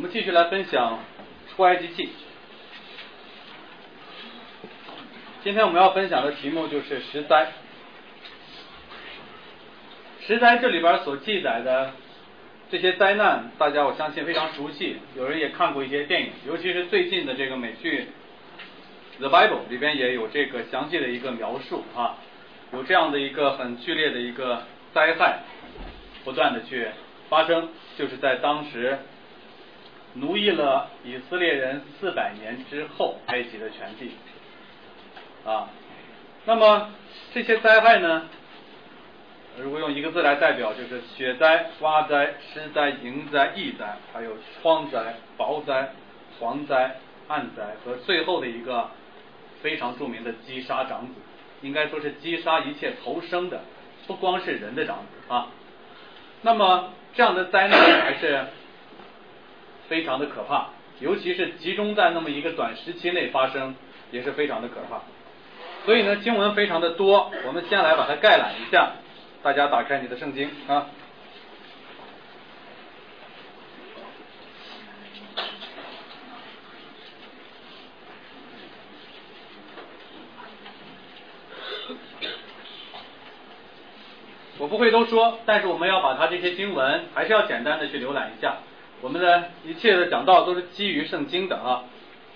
们继续来分享出埃及记。今天我们要分享的题目就是十灾。十灾这里边所记载的这些灾难，大家我相信非常熟悉，有人也看过一些电影，尤其是最近的这个美剧《The Bible》里边也有这个详细的一个描述啊，有这样的一个很剧烈的一个灾害不断的去发生，就是在当时奴役了以色列人400年之后，埃及的全地啊。那么这些灾害呢，如果用一个字来代表，就是雪灾、蛙灾、湿灾、蝇灾、疫灾，还有疮灾、雹灾、蝗灾、暗灾和最后的一个非常著名的击杀长子，应该说是击杀一切投生的，不光是人的长子啊。那么这样的灾难还是非常的可怕，尤其是集中在那么一个短时期内发生，也是非常的可怕。所以呢，经文非常的多，我们先来把它概览一下。大家打开你的圣经啊。我不会都说，但是我们要把它这些经文还是要简单的去浏览一下。我们的一切的讲道都是基于圣经的啊。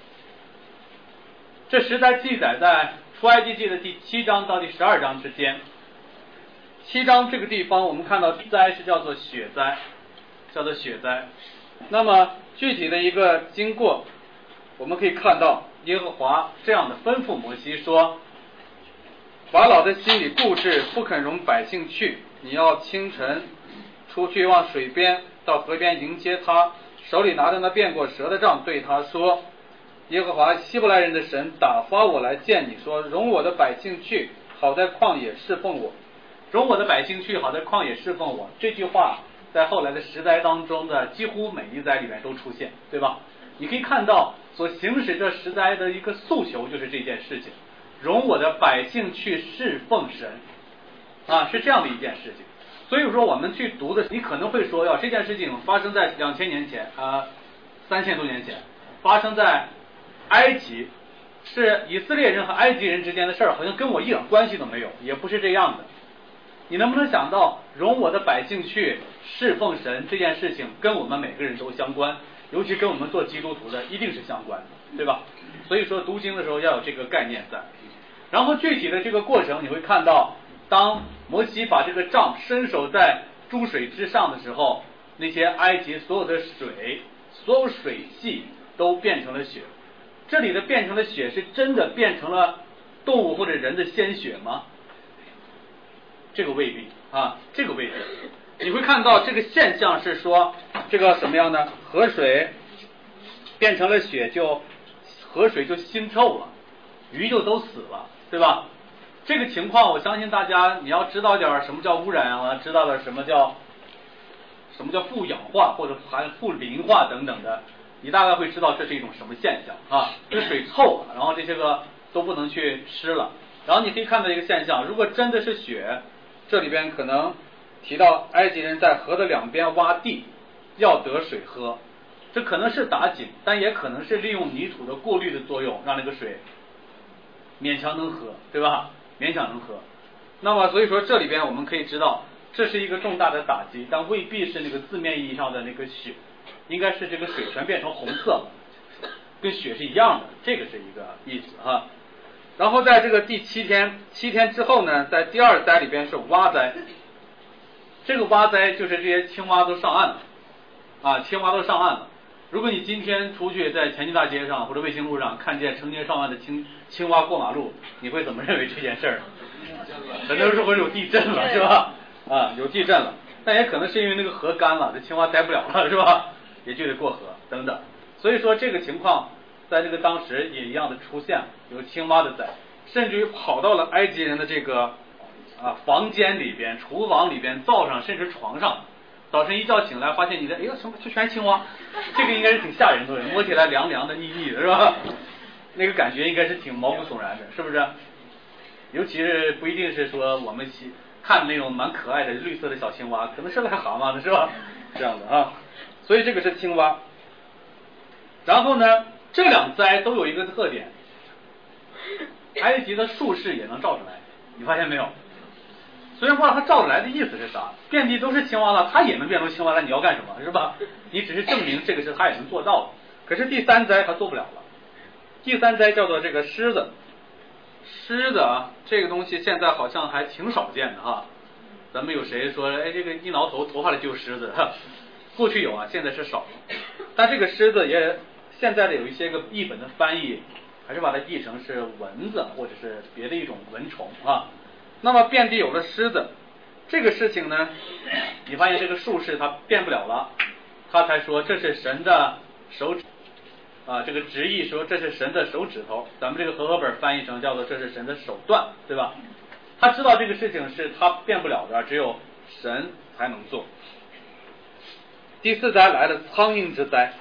这十灾记载在出埃及记的第7章到第12章之间。7章这个地方我们看到第一灾是叫做雪灾，那么具体的一个经过，我们可以看到耶和华这样的吩咐摩西说，法老的心里固执，不肯容百姓去，你要清晨出去往水边，到河边迎接他，手里拿着那变过蛇的杖，对他说，耶和华希伯来人的神打发我来见你，说容我的百姓去，好在旷野侍奉我。容我的百姓去，好在旷野侍奉我，这句话在后来的十灾当中的几乎每一灾里面都出现，对吧？你可以看到所行使这十灾的一个诉求就是这件事情，容我的百姓去侍奉神啊，是这样的一件事情。所以说我们去读的，你可能会说，这件事情发生在2000年前3000多年前，发生在埃及，是以色列人和埃及人之间的事儿，好像跟我一点关系都没有，也不是这样的。你能不能想到容我的百姓去侍奉神这件事情跟我们每个人都相关，尤其跟我们做基督徒的一定是相关的，对吧？所以说读经的时候要有这个概念在。然后具体的这个过程你会看到，当摩西把这个杖伸手在诸水之上的时候，那些埃及所有的水，所有水系都变成了血。这里的变成了血是真的变成了动物或者人的鲜血吗？这个未必啊，这个未必。你会看到这个现象是说，这个什么样呢？河水变成了血，河水就腥臭了，鱼就都死了，对吧？这个情况我相信大家，你要知道点什么叫污染啊，知道了什么叫富氧化或者含富磷化等等的，你大概会知道这是一种什么现象啊？这水臭了，然后这些个都不能去吃了。然后你可以看到一个现象，如果真的是血，这里边可能提到埃及人在河的两边挖地，要得水喝，这可能是打井，但也可能是利用泥土的过滤的作用，让那个水勉强能喝，对吧？勉强能喝。那么所以说这里边我们可以知道，这是一个重大的打击，但未必是那个字面意义上的那个血，应该是这个水全变成红色了，跟血是一样的，这个是一个意思哈。然后在这个第7天之后呢，在第2灾里边是蛙灾。这个蛙灾就是这些青蛙都上岸了啊，青蛙都上岸了。如果你今天出去在前进大街上或者卫星路上看见成千上万的青蛙过马路，你会怎么认为这件事儿？很多人会有地震了，是吧？啊，有地震了，但也可能是因为那个河干了，这青蛙待不了了，是吧？也就得过河等等。所以说这个情况在这个当时也一样的出现，有青蛙的灾，甚至于跑到了埃及人的这个房间里边、厨房里边、灶上，甚至床上。早晨一觉醒来，发现你的什么，这全是青蛙，这个应该是挺吓人的，摸起来凉凉的、腻腻的，是吧？那个感觉应该是挺毛骨悚然的，是不是？尤其是不一定是说我们看那种蛮可爱的绿色的小青蛙，可能是癞蛤蟆的，是吧？这样的啊，所以这个是青蛙。 然后呢，这两灾都有一个特点，埃及的术士也能照出来，你发现没有？虽然不知道他照出来的意思是啥，遍地都是青蛙了，他也能变成青蛙了，你要干什么是吧？你只是证明这个是他也能做到的。可是第三灾他做不了了。第三灾叫做这个狮子。狮子啊，这个东西现在好像还挺少见的哈。咱们有谁说，哎，这个一挠头发里就有狮子？过去有啊，现在是少了。但这个狮子也现在的有一些个译本的翻译，还是把它译成是蚊子或者是别的一种蚊虫啊。那么遍地有了狮子，这个事情呢，你发现这个术士他变不了了，他才说这是神的手指啊，这个直译说这是神的手指头，咱们这个和合本翻译成叫做这是神的手段，对吧？他知道这个事情是他变不了的，只有神才能做。第四灾来了，苍蝇之灾。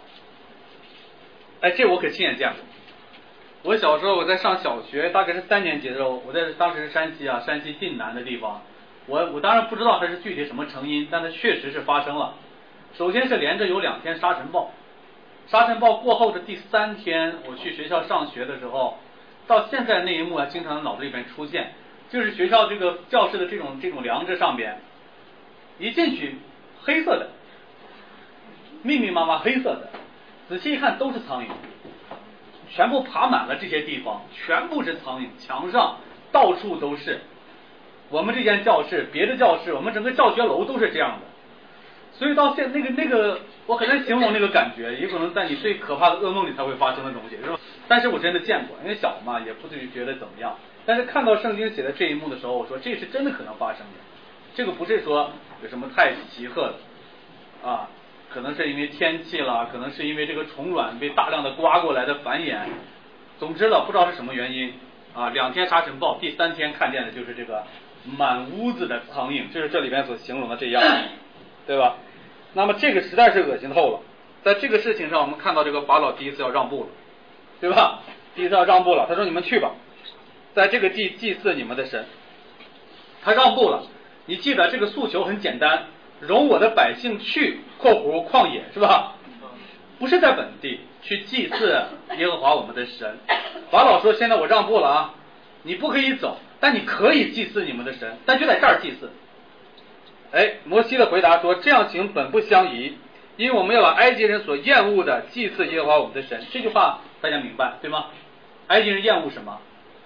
哎，这我可亲眼见过。我小时候我在上小学，大概是3年级的时候，我在当时是山西啊，山西晋南的地方。我当然不知道它是具体什么成因，但它确实是发生了。首先是连着有2天沙尘暴，沙尘暴过后的第3天，我去学校上学的时候，到现在那一幕啊，经常脑子里边出现，就是学校这个教室的这种梁子上边，一进去黑色的，密密麻麻黑色的，仔细一看都是苍蝇。全部爬满了这些地方，全部是苍蝇，墙上到处都是。我们这间教室，别的教室，我们整个教学楼都是这样的。所以到现那个，我很难形容那个感觉，也可能在你最可怕的噩梦里才会发生的东西，是吧？但是我真的见过，因为小嘛，也不至于觉得怎么样。但是看到圣经写的这一幕的时候，我说这是真的可能发生的，这个不是说有什么太奇特的啊。可能是因为天气了，可能是因为这个虫卵被大量的刮过来的繁衍，总之了，不知道是什么原因啊。2天沙尘暴，第3天看见的就是这个满屋子的苍蝇，就是这里边所形容的这样，对吧？那么这个实在是恶心透了。在这个事情上，我们看到这个法老第一次要让步了，对吧？第一次要让步了，他说你们去吧，在这个地祭祀你们的神。他让步了，你记得这个诉求很简单。容我的百姓去（括弧旷野）是吧？不是在本地去祭祀耶和华我们的神。法老说：“现在我让步了啊，你不可以走，但你可以祭祀你们的神，但就在这儿祭祀。”哎，摩西的回答说：“这样行本不相宜，因为我们要把埃及人所厌恶的祭祀耶和华我们的神。”这句话大家明白对吗？埃及人厌恶什么？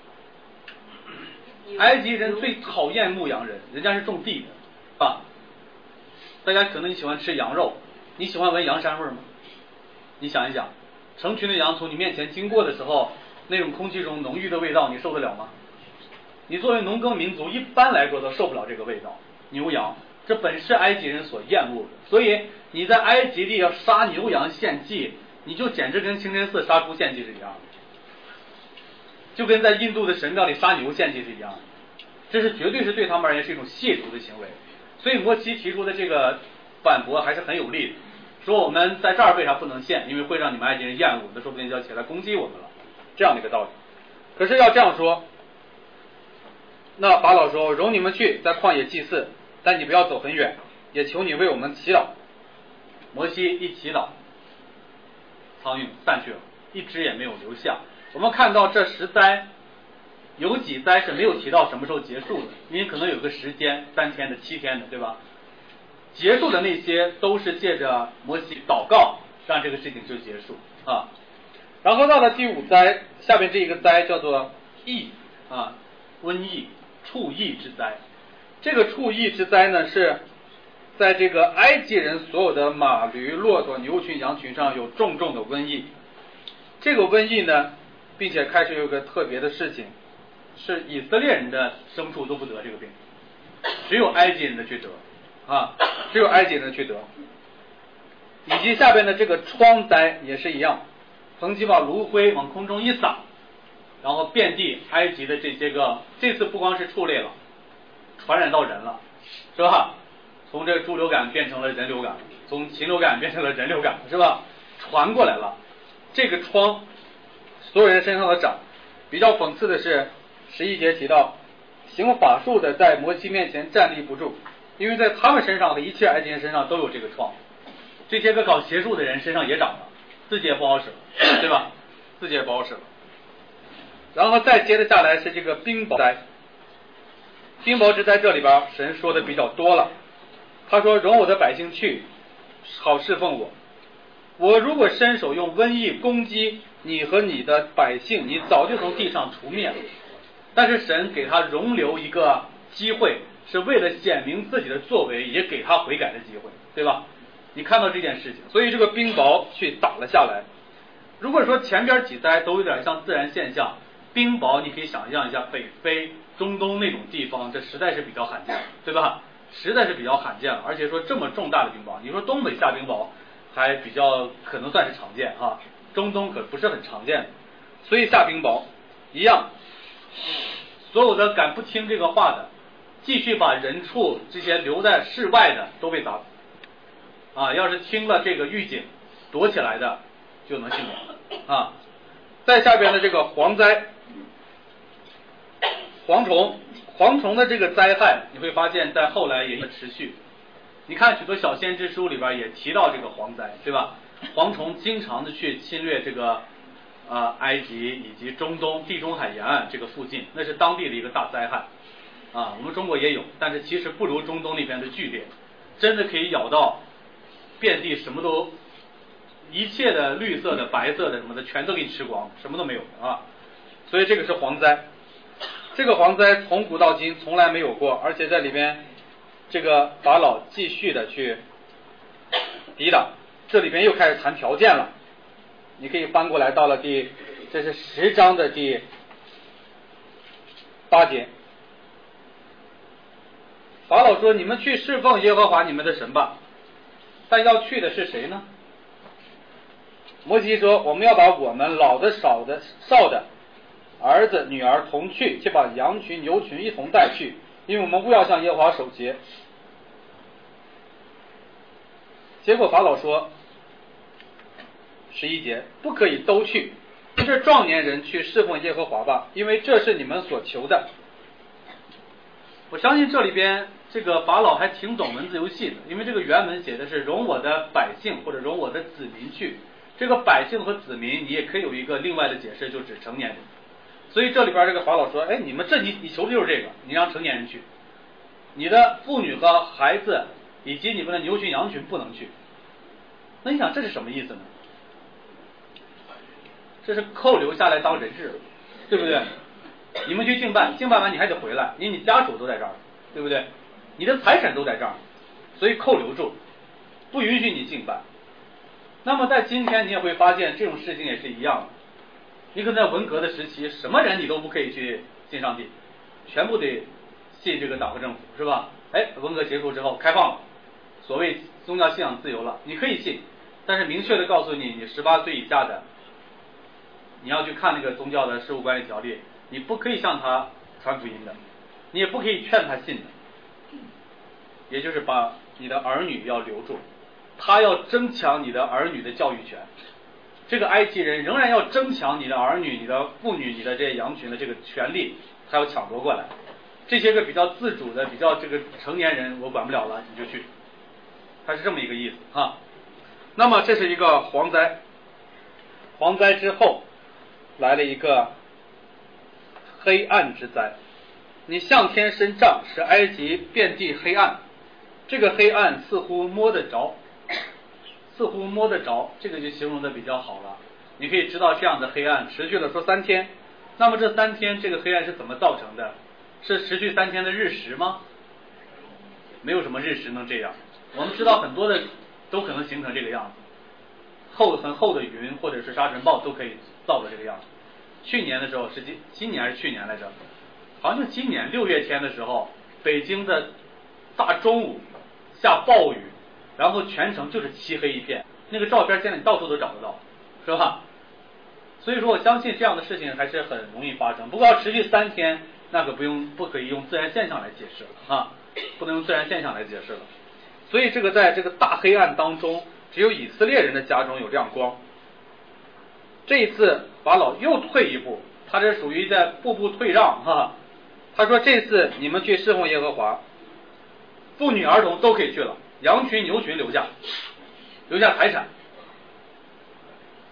埃及人最讨厌牧羊人，人家是种地的啊。大家可能你喜欢吃羊肉，你喜欢闻羊膻味吗？你想一想，成群的羊从你面前经过的时候，那种空气中浓郁的味道，你受得了吗？你作为农耕民族，一般来说都受不了这个味道。牛羊，这本是埃及人所厌恶的，所以你在埃及地要杀牛羊献祭，你就简直跟清真寺杀猪献祭是一样的，就跟在印度的神庙里杀牛献祭是一样的，这是绝对是对他们而言是一种亵渎的行为。所以摩西提出的这个反驳还是很有力的，说我们在这儿为啥不能献？因为会让你们埃及人厌恶，那说不定就要起来攻击我们了，这样的一个道理。可是要这样说，那法老说：“容你们去，在旷野祭祀，但你不要走很远，也求你为我们祈祷。”摩西一祈祷，苍蝇散去了，一只也没有留下。我们看到这10灾。有几灾是没有提到什么时候结束的，因为可能有个时间，3天的、7天的，对吧？结束的那些都是借着摩西祷告，让这个事情就结束啊。然后到了第5灾，下边这一个灾叫做疫啊，瘟疫、畜疫之灾。这个畜疫之灾呢，是在这个埃及人所有的马驴、骆驼、牛群、羊群上有重重的瘟疫。这个瘟疫呢，并且开始有个特别的事情。是以色列人的牲畜都不得这个病，只有埃及人的去得啊，只有埃及人的去得。以及下边的这个疮灾也是一样，恒基把炉灰往空中一撒，然后遍地埃及的这些个，这次不光是畜类了，传染到人了，是吧？从这个猪流感变成了人流感，从禽流感变成了人流感，是吧？传过来了，这个疮所有人身上的长。比较讽刺的是11节提到，行法术的在摩西面前站立不住，因为在他们身上和一切埃及人身上都有这个疮，这些个搞邪术的人身上也长了， 自己也不好使了，对吧？自己也不好使了。然后再接着下来是这个冰雹灾。冰雹之灾这里边神说的比较多了，他说容我的百姓去，好侍奉我。我如果伸手用瘟疫攻击你和你的百姓，你早就从地上除灭了。但是神给他容留一个机会，是为了显明自己的作为，也给他悔改的机会，对吧？你看到这件事情，所以这个冰雹去打了下来。如果说前边几灾都有点像自然现象，冰雹你可以想象一下，北非、中东那种地方，这实在是比较罕见，对吧？实在是比较罕见了，而且说这么重大的冰雹，你说东北下冰雹还比较可能算是常见哈，中东可不是很常见的，所以下冰雹一样，所有的敢不听这个话的，继续把人畜这些留在室外的都被砸死啊！要是听了这个预警躲起来的就能幸免啊。再下边的这个蝗灾，蝗虫的这个灾害，你会发现在后来也持续。你看许多小先知书里边也提到这个蝗灾，对吧？蝗虫经常的去侵略这个埃及以及中东地中海沿岸这个附近，那是当地的一个大灾害啊。我们中国也有，但是其实不如中东那边的剧烈，真的可以咬到遍地什么都。一切的绿色的、白色的什么的，全都给你吃光，什么都没有啊！所以这个是蝗灾，这个蝗灾从古到今从来没有过，而且在里边，这个法老继续的去抵挡，这里边又开始谈条件了。你可以翻过来到了这是10章的第8节，法老说：“你们去侍奉耶和华你们的神吧。”但要去的是谁呢？摩西说：“我们要把我们老的、少的、少的儿子、女儿同去，且把羊群、牛群一同带去，因为我们务要向耶和华守节。”结果法老说，11节，不可以都去，不是壮年人去侍奉耶和华吧，因为这是你们所求的。我相信这里边这个法老还挺懂文字游戏的，因为这个原文写的是容我的百姓或者容我的子民去。这个百姓和子民，你也可以有一个另外的解释，就指成年人。所以这里边这个法老说：“哎，你们你求的就是这个，你让成年人去，你的妇女和孩子以及你们的牛群羊群不能去。”那你想这是什么意思呢？这是扣留下来当人质，对不对？你们去敬拜，敬拜完你还得回来，因为你家属都在这儿，对不对？你的财产都在这儿，所以扣留住，不允许你敬拜。那么在今天你也会发现这种事情也是一样的，你可能在文革的时期，什么人你都不可以去信上帝，全部得信这个党和政府，是吧？哎，文革结束之后开放了，所谓宗教信仰自由了，你可以信，但是明确的告诉你，你18岁以下的，你要去看那个宗教的事务管理条例，你不可以向他传福音的，你也不可以劝他信的，也就是把你的儿女要留住。他要增强你的儿女的教育权，这个埃及人仍然要增强你的儿女、你的妇女、你的这些羊群的这个权利，他要抢夺过来。这些个比较自主的、比较这个成年人，我管不了了，你就去，他是这么一个意思哈。那么这是一个蝗灾，蝗灾之后来了一个黑暗之灾，你向天伸杖，使埃及遍地黑暗，这个黑暗似乎摸得着。这个就形容的比较好了。你可以知道这样的黑暗持续了说3天，那么这3天这个黑暗是怎么造成的？是持续3天的日食吗？没有什么日食能这样。我们知道很多的都可能形成这个样子，很厚的云或者是沙尘暴都可以造的这个样子。去年的时候，今年还是去年来着，好像就今年6月天的时候，北京的大中午下暴雨，然后全城就是漆黑一片，那个照片现在你到处都找得到，是吧？所以说我相信这样的事情还是很容易发生，不过要持续3天，那可不可以用自然现象来解释了啊，不能用自然现象来解释了。所以这个在这个大黑暗当中，只有以色列人的家中有亮光。这一次法老又退一步，他这属于在步步退让哈。他说这次你们去侍奉耶和华，妇女儿童都可以去了，羊群牛群留下财产。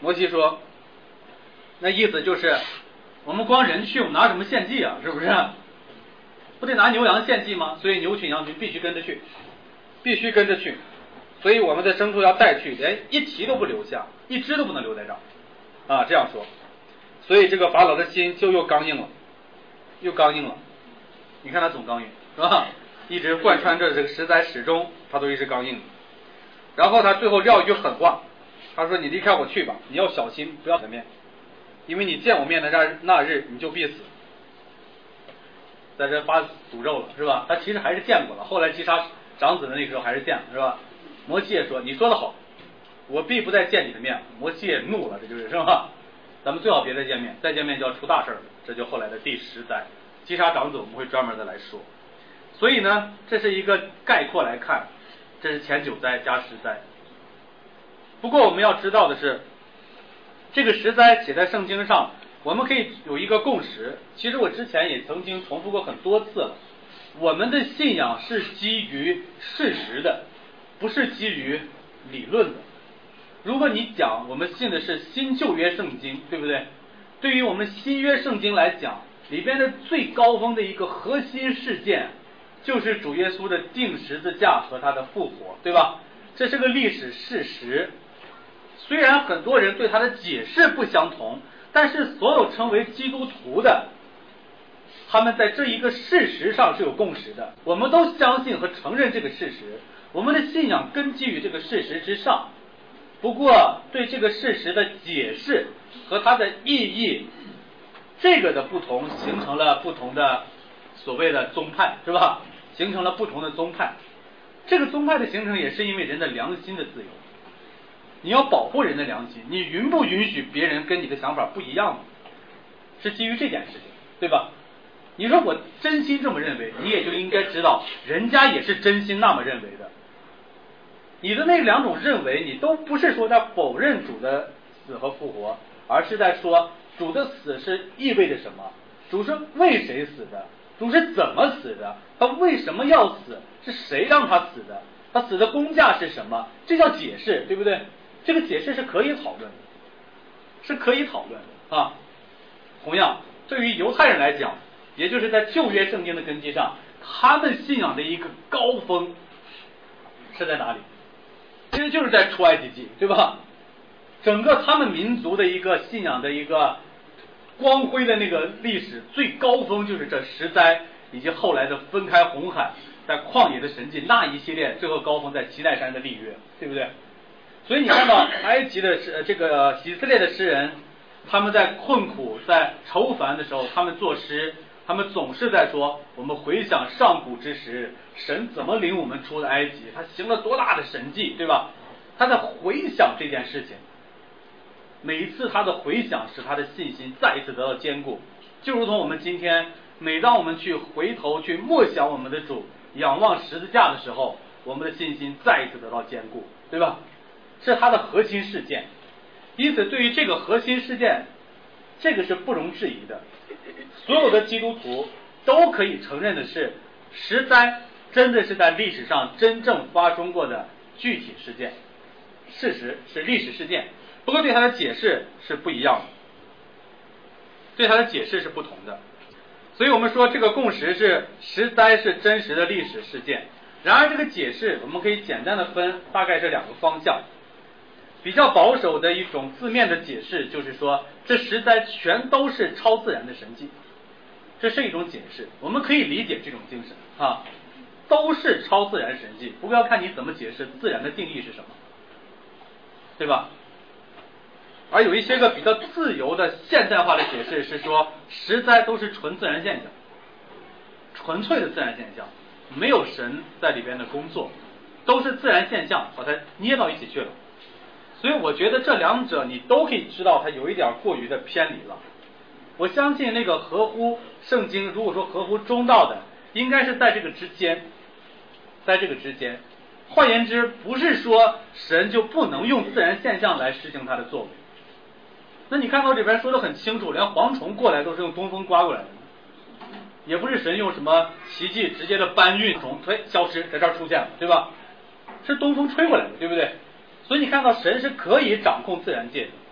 摩西说，那意思就是我们光人去，我们拿什么献祭啊？是不是？不得拿牛羊献祭吗？所以牛群羊群必须跟着去，必须跟着去。所以我们的牲畜要带去，连一蹄都不留下，一只都不能留在这儿啊。这样说，所以这个法老的心就又刚硬了，又刚硬了。你看他总刚硬是吧？一直贯穿着这个十灾，始终他都一直刚硬。然后他最后撂一句狠话，他说：“你离开我去吧，你要小心，不要见面，因为你见我面的那日，你就必死。”在这发诅咒了是吧？他其实还是见过了，后来击杀长子的那个时候还是见了是吧？摩西也说：“你说的好，我必不再见你的面。”摩西也怒了，这就是是吧？咱们最好别再见面，再见面就要出大事了。这就后来的第10灾，击杀长子，我们会专门的来说。所以呢，这是一个概括来看，这是前9灾加10灾。不过我们要知道的是，这个10灾写在圣经上，我们可以有一个共识。其实我之前也曾经重复过很多次了，我们的信仰是基于事实的，不是基于理论的。如果你讲我们信的是新旧约圣经，对不对？对于我们新约圣经来讲，里边的最高峰的一个核心事件，就是主耶稣的钉十字架和他的复活，对吧？这是个历史事实。虽然很多人对他的解释不相同，但是所有称为基督徒的，他们在这一个事实上是有共识的。我们都相信和承认这个事实，我们的信仰根基于这个事实之上。不过对这个事实的解释和它的意义，这个的不同形成了不同的所谓的宗派，是吧？形成了不同的宗派。这个宗派的形成也是因为人的良心的自由。你要保护人的良心，你允不允许别人跟你的想法不一样呢？是基于这件事情，对吧？你说我真心这么认为，你也就应该知道人家也是真心那么认为的。你的那2种认为，你都不是说在否认主的死和复活，而是在说主的死是意味着什么，主是为谁死的，主是怎么死的，他为什么要死，是谁让他死的，他死的工价是什么，这叫解释，对不对？这个解释是可以讨论的，是可以讨论的啊。同样，对于犹太人来讲，也就是在旧约圣经的根基上，他们信仰的一个高峰是在哪里？其实就是在出埃及记，对吧？整个他们民族的一个信仰的一个光辉的那个历史最高峰，就是这10灾以及后来的分开红海，在旷野的神迹那一系列，最后高峰在西奈山的立约，对不对？所以你看到埃及的这个以色列的诗人，他们在困苦在愁烦的时候，他们作诗，他们总是在说，我们回想上古之时，神怎么领我们出了埃及，他行了多大的神迹，对吧？他在回想这件事情，每一次他的回想使他的信心再一次得到坚固，就如同我们今天每当我们去回头去默想我们的主，仰望十字架的时候，我们的信心再一次得到坚固，对吧？是它的核心事件。因此对于这个核心事件，这个是不容置疑的，所有的基督徒都可以承认的是，10灾真的是在历史上真正发生过的具体事件，事实是历史事件，不过对它的解释是不一样的，对它的解释是不同的。所以我们说这个共识是10灾是真实的历史事件。然而这个解释我们可以简单的分大概是2个方向。比较保守的一种字面的解释就是说，这10灾全都是超自然的神迹，这是一种解释，我们可以理解这种精神啊，都是超自然神迹，不过要看你怎么解释自然的定义是什么，对吧？而有一些个比较自由的现代化的解释是说，10灾都是纯自然现象，纯粹的自然现象，没有神在里边的工作，都是自然现象把它捏到一起去了。所以我觉得这2者你都可以知道它有一点过于的偏离了。我相信那个合乎圣经，如果说合乎中道的，应该是在这个之间，在这个之间。换言之，不是说神就不能用自然现象来实行他的作为。那你看到里边说的很清楚，连蝗虫过来都是用东风刮过来的，也不是神用什么奇迹直接的搬运虫，消失在这儿出现了，对吧？是东风吹过来的，对不对？所以你看到神是可以掌控自然界的，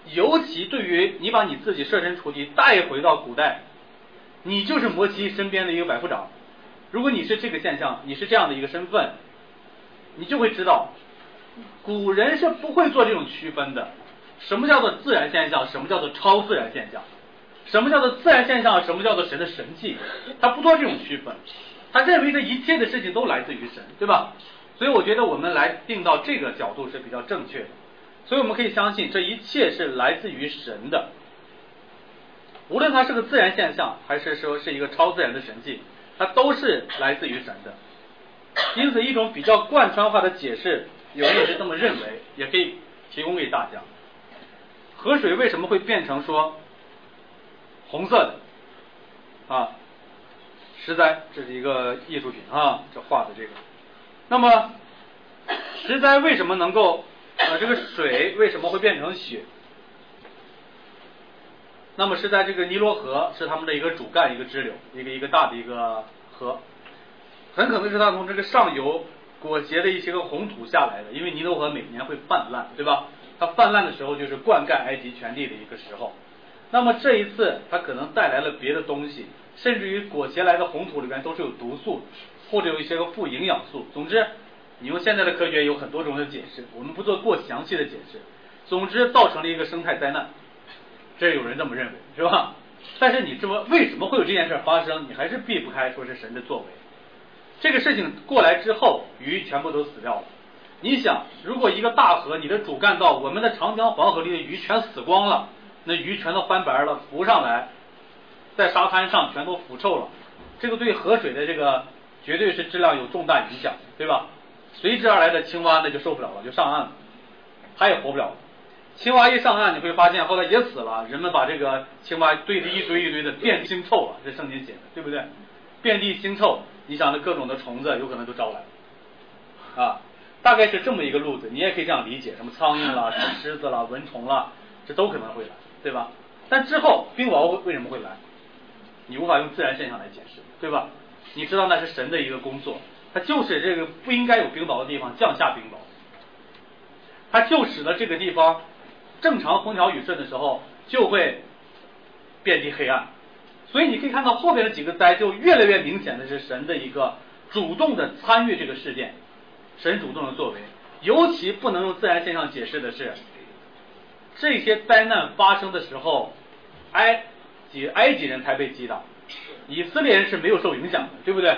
尤其对于你把你自己设身处地带回到古代，你就是摩西身边的一个百夫长。如果你是这个现象，你是这样的一个身份，你就会知道，古人是不会做这种区分的。什么叫做自然现象？什么叫做超自然现象？什么叫做自然现象？什么叫做神的神迹？他不做这种区分，他认为这一切的事情都来自于神，对吧？所以我觉得我们来定到这个角度是比较正确的。所以我们可以相信这一切是来自于神的，无论它是个自然现象，还是说是一个超自然的神迹，它都是来自于神的。因此一种比较贯穿化的解释，有人也是这么认为，也可以提供给大家。河水为什么会变成说红色的啊？石哉，这是一个艺术品啊，这画的这个。那么石哉为什么能够这个水为什么会变成血？那么是在这个尼罗河是他们的一个主干，一个支流，一个大的一个河，很可能是它从这个上游裹挟的一些个红土下来的，因为尼罗河每年会泛滥，对吧？它泛滥的时候就是灌溉埃及全地的一个时候。那么这一次它可能带来了别的东西，甚至于裹挟来的红土里面都是有毒素，或者有一些个富营养素。总之你用现在的科学有很多种的解释，我们不做过详细的解释。总之造成了一个生态灾难，这有人这么认为，是吧？但是你这么为什么会有这件事发生，你还是避不开说是神的作为。这个事情过来之后，鱼全部都死掉了。你想，如果一个大河，你的主干道，我们的长江黄河里的鱼全死光了，那鱼全都翻白了，浮上来，在沙滩上全都腐臭了，这个对河水的这个绝对是质量有重大影响，对吧？随之而来的青蛙那就受不了了，就上岸了，它也活不了了。青蛙一上岸，你会发现后来也死了，人们把这个青蛙堆得一堆一堆的，遍地腥臭了，这圣经写的，对不对？遍地腥臭，你想的各种的虫子有可能都招来了啊，大概是这么一个路子。你也可以这样理解，什么苍蝇啦、什么虱子啦、蚊虫啦，这都可能会来，对吧？但之后冰雹为什么会来？你无法用自然现象来解释，对吧？你知道那是神的一个工作，它就是这个不应该有冰雹的地方降下冰雹，它就使得这个地方正常风调雨顺的时候就会遍地黑暗。所以你可以看到后边的几个灾就越来越明显的是神的一个主动的参与这个事件，神主动的作为。尤其不能用自然现象解释的是，这些灾难发生的时候，埃及人才被击倒，以色列人是没有受影响的，对不对？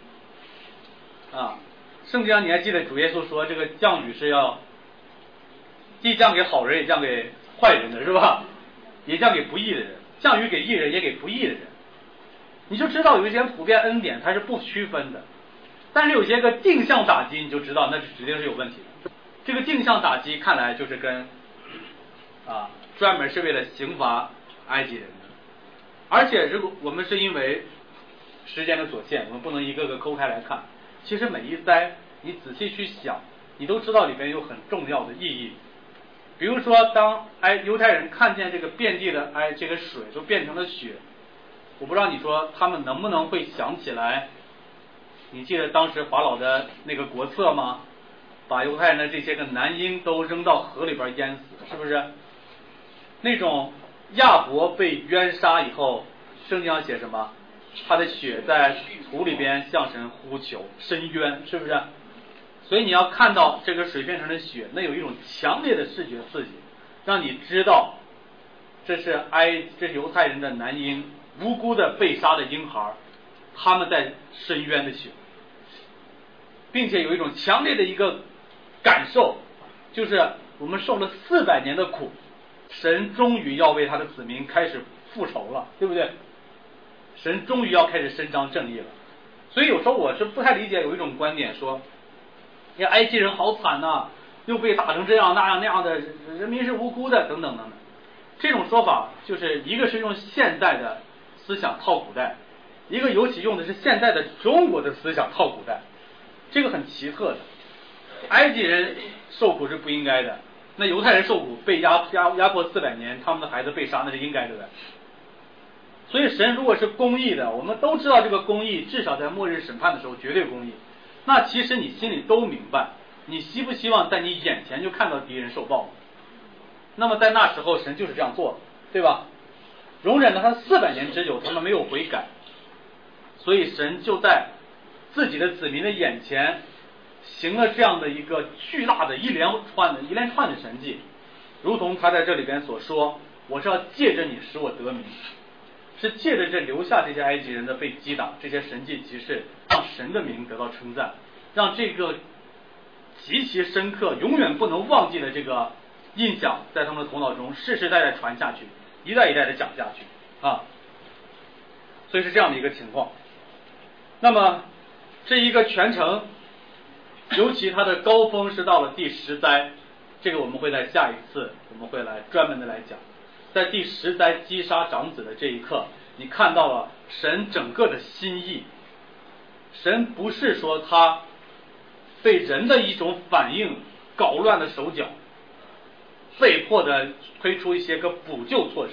啊，圣经上你还记得主耶稣说这个降雨是要既降给好人也降给坏人的，是吧？也降给不义的人，降雨给义人也给不义的人。你就知道有一些普遍恩典它是不区分的，但是有些个定向打击你就知道那是指定是有问题的。这个定向打击看来就是跟专门是为了刑罚埃及人的。而且如果我们是因为时间的所限，我们不能一个个抠开来看，其实每一灾你仔细去想，你都知道里边有很重要的意义。比如说当犹太人看见这个遍地的这个水都变成了血，我不知道你说他们能不能会想起来，你记得当时法老的那个国策吗？把犹太人的这些个男婴都扔到河里边淹死，是不是？那种亚伯被冤杀以后，圣经上写什么？他的血在土里边向神呼求申冤，是不是？所以你要看到这个水变成了血，那有一种强烈的视觉刺激，让你知道这是犹太人的男婴，无辜的被杀的婴孩，他们在申冤的血，并且有一种强烈的一个感受，就是我们受了400年的苦，神终于要为他的子民开始复仇了，对不对？神终于要开始伸张正义了。所以有时候我是不太理解有一种观点说，埃及人好惨呐，又被打成这样那样的，人民是无辜的等等等等。这种说法就是一个是用现代的思想套古代，一个尤其用的是现代的中国的思想套古代，这个很奇特的。埃及人受苦是不应该的，那犹太人受苦被压迫400年，他们的孩子被杀，那是应该的。所以神如果是公义的，我们都知道这个公义至少在末日审判的时候绝对公义，那其实你心里都明白，你希不希望在你眼前就看到敌人受报？ 那么在那时候神就是这样做，对吧？容忍了他400年之久，他们没有悔改，所以神就在自己的子民的眼前行了这样的一个巨大的一连串的神迹，如同他在这里边所说，我是要借着你使我得名，是借着这留下这些埃及人的被击打，这些神迹奇事，让神的名得到称赞，让这个极其深刻永远不能忘记的这个印象在他们的头脑中世世代代传下去，一代一代的讲下去啊，所以是这样的一个情况。那么这一个全程，尤其它的高峰是到了第10灾，这个我们会在下一次我们会来专门的来讲。在第10灾击杀长子的这一刻，你看到了神整个的心意。神不是说他被人的一种反应搞乱了手脚，被迫的推出一些个补救措施，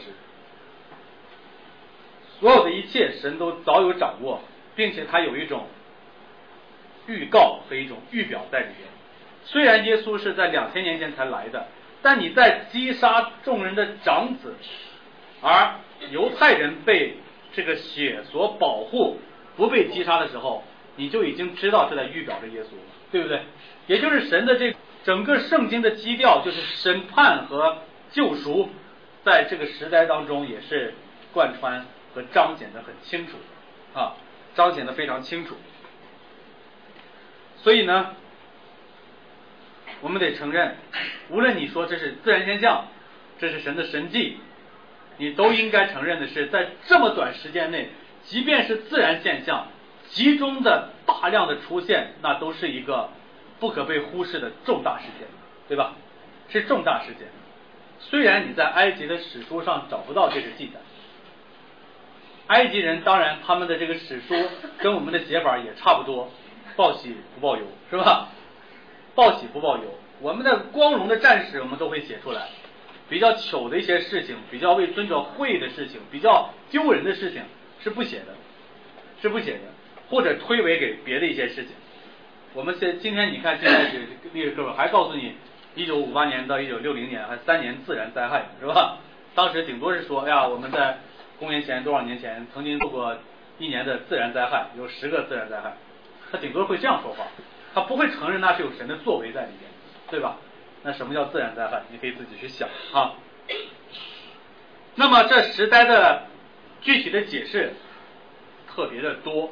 所有的一切神都早有掌握，并且他有一种预告和一种预表在里边。虽然耶稣是在2000年前才来的，但你在击杀众人的长子，而犹太人被这个血所保护，不被击杀的时候，你就已经知道是在预表着耶稣了，对不对？也就是神的这整个圣经的基调，就是审判和救赎，在这个时代当中也是贯穿和彰显的很清楚啊，彰显的非常清楚。所以呢，我们得承认，无论你说这是自然现象，这是神的神迹，你都应该承认的是，在这么短时间内，即便是自然现象集中的大量的出现，那都是一个不可被忽视的重大事件，对吧？是重大事件。虽然你在埃及的史书上找不到这个记载，埃及人当然他们的这个史书跟我们的写法也差不多，报喜不报忧，是吧？报喜不报忧，我们的光荣的战士我们都会写出来，比较糗的一些事情，比较为遵照会的事情，比较丢人的事情是不写的，或者推诿给别的一些事情。我们今天你看现在历史课本还告诉你1958年到1960年还3年自然灾害，是吧？当时顶多是说，哎呀，我们在公元前多少年前曾经做过1年的自然灾害，有10个自然灾害，他顶多会这样说话，他不会承认那是有神的作为在里边，对吧？那什么叫自然灾害？你可以自己去想啊。那么这10灾的具体的解释特别的多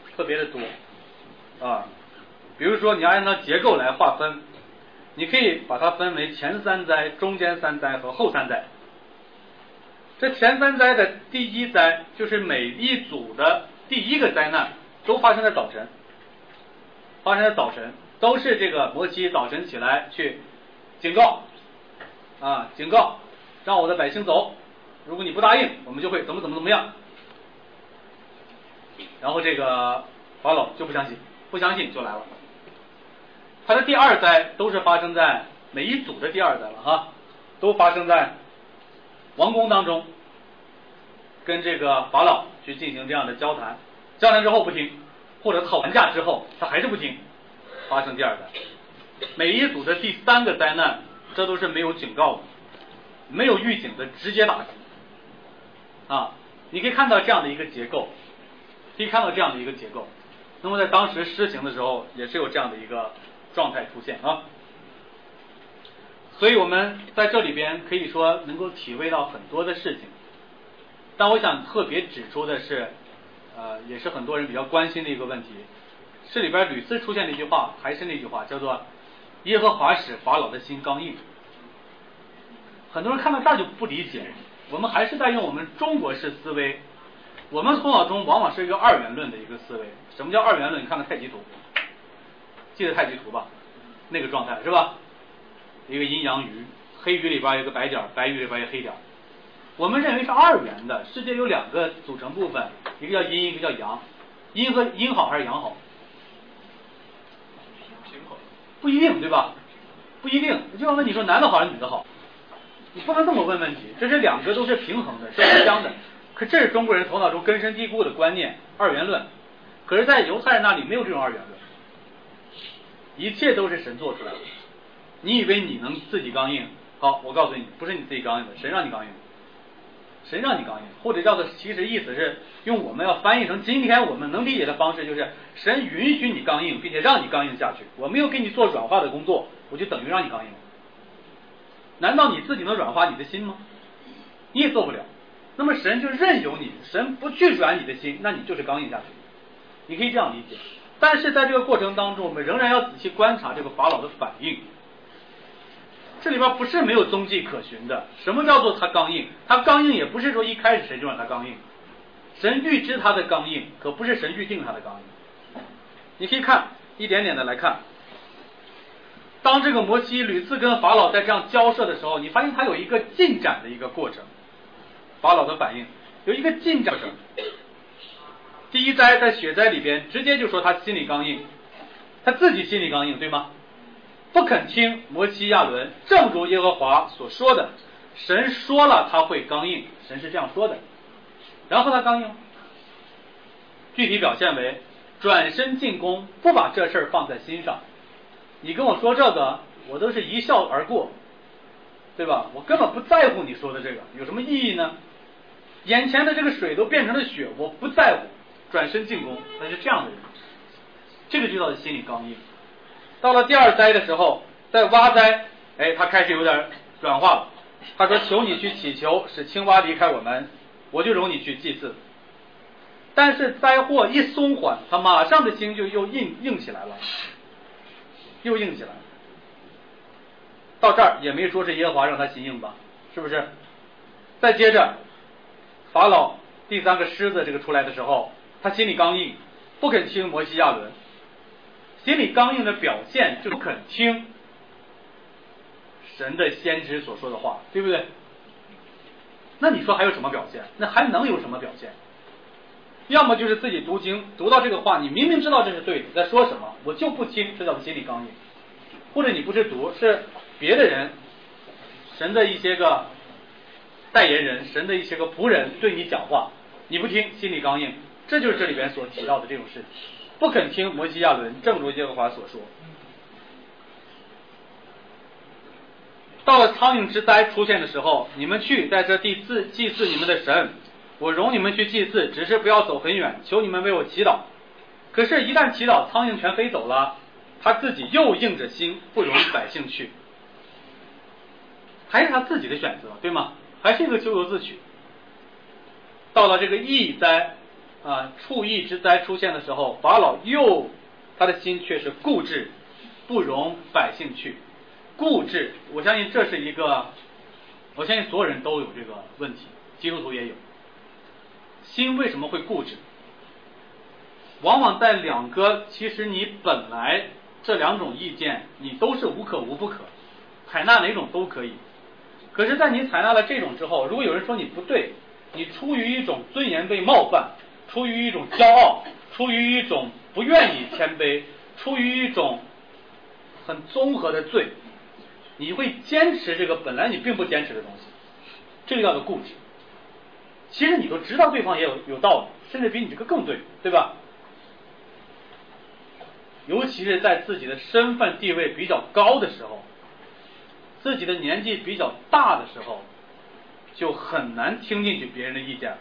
啊。比如说你要按照结构来划分，你可以把它分为前3灾、中间3灾和后3灾。这前3灾的第1灾，就是每一组的第1个灾难都发生在早晨，都是这个摩西早晨起来去警告，让我的百姓走，如果你不答应，我们就会怎么样。然后这个法老就不相信就来了。他的第2灾都是发生在每一组的第2灾了哈，都发生在王宫当中，跟这个法老去进行这样的交谈之后不听，或者讨完架之后他还是不听，发生第2灾。每一组的第3个灾难，这都是没有警告的，没有预警的直接打击啊。你可以看到这样的一个结构，那么在当时施行的时候也是有这样的一个状态出现啊。所以我们在这里边可以说能够体会到很多的事情，但我想特别指出的是也是很多人比较关心的一个问题，这里边屡次出现的一句话，还是那句话，叫做耶和华使法老的心刚硬。很多人看到这儿就不理解，我们还是在用我们中国式思维，我们头脑中往往是一个2元论的一个思维。什么叫2元论？你看看太极图，记得太极图吧？那个状态是吧？一个阴阳鱼，黑鱼里边有个白点，白鱼里边有黑点。我们认为是2元的，世界有2个组成部分，一个叫阴，一个叫阳。阴好还是阳好？不一定，对吧？不一定。就像问你说男的好还是女的好，你不能这么问问题。这是2个都是平衡的，是互相的。可这是中国人头脑中根深蒂固的观念，2元论。可是在犹太人那里没有这种2元论，一切都是神做出来的。你以为你能自己刚硬， 好，我告诉你，不是你自己刚硬的，神让你刚硬，神让你刚硬，或者叫做其实意思是用我们要翻译成今天我们能理解的方式，就是神允许你刚硬，并且让你刚硬下去。我没有给你做软化的工作，我就等于让你刚硬。难道你自己能软化你的心吗？你也做不了。那么神就任由你，神不去软你的心，那你就是刚硬下去。你可以这样理解。但是在这个过程当中，我们仍然要仔细观察这个法老的反应。这里边不是没有踪迹可循的。什么叫做他刚硬？他刚硬也不是说一开始神就让他刚硬，神预知他的刚硬，可不是神预定他的刚硬。你可以看一点点的来看，当这个摩西屡次跟法老在这样交涉的时候，你发现他有一个进展的一个过程。法老的反应有一个进展过程。第一灾在雪灾里边直接就说他心里刚硬，他自己心里刚硬，对吗？不肯听摩西亚伦，正如耶和华所说的，神说了他会刚硬，神是这样说的。然后他刚硬，具体表现为转身进宫，不把这事儿放在心上。你跟我说这个，我都是一笑而过，对吧？我根本不在乎你说的这个，有什么意义呢？眼前的这个水都变成了雪，我不在乎，转身进宫。他是这样的人，这个就叫心里刚硬。到了第二灾的时候，在蛙灾，他开始有点软化了。他说：“求你去祈求，使青蛙离开我们，我就容你去祭祀。”但是灾祸一松缓，他马上的心就又硬起来了，又硬起来了。到这儿也没说是耶和华让他心硬吧，是不是？再接着，法老第三个狮子这个出来的时候，他心里刚硬，不肯听摩西亚伦。心里刚硬的表现就是不肯听神的先知所说的话，对不对？那你说还有什么表现？那还能有什么表现？要么就是自己读经读到这个话，你明明知道这是对的，在说什么，我就不听，这叫做心里刚硬。或者你不是读，是别的人，神的一些个代言人，神的一些个仆人对你讲话，你不听，心里刚硬，这就是这里边所提到的这种事情。不肯听摩西亚伦，正如耶和华所说。到了苍蝇之灾出现的时候，你们去在这地祭祀你们的神，我容你们去祭祀，只是不要走很远，求你们为我祈祷。可是，一旦祈祷，苍蝇全飞走了，他自己又硬着心，不容百姓去，还是他自己的选择，对吗？还是一个咎由自取。到了这个疫灾畜疫之灾出现的时候，法老他的心却是固执，不容百姓去。固执，我相信这是一个，我相信所有人都有这个问题，基督徒也有。心为什么会固执？往往在两个其实你本来这两种意见你都是无可无不可，采纳哪种都可以。可是在你采纳了这种之后，如果有人说你不对，你出于一种尊严被冒犯，出于一种骄傲，出于一种不愿意谦卑，出于一种很综合的罪，你会坚持这个本来你并不坚持的东西，这个叫做固执。其实你都知道对方也有道理，甚至比你这个更对，对吧？尤其是在自己的身份地位比较高的时候，自己的年纪比较大的时候，就很难听进去别人的意见了。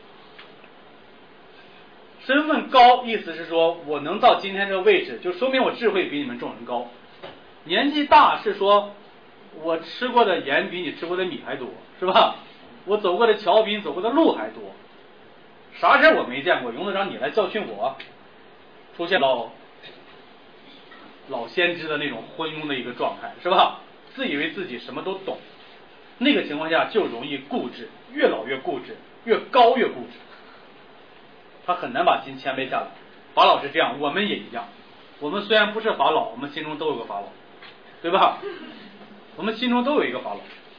身份高意思是说我能到今天这个位置，就说明我智慧比你们众人高。年纪大是说我吃过的盐比你吃过的米还多，是吧？我走过的桥比你走过的路还多。啥事我没见过，用得着你来教训我？出现老先知的那种昏庸的一个状态，是吧？自以为自己什么都懂，那个情况下就容易固执，越老越固执，越高越固执，他很难把心谦卑下来。法老是这样，我们也一样。我们虽然不是法老，我们心中都有个法老，对吧？我们心中都有一个法老。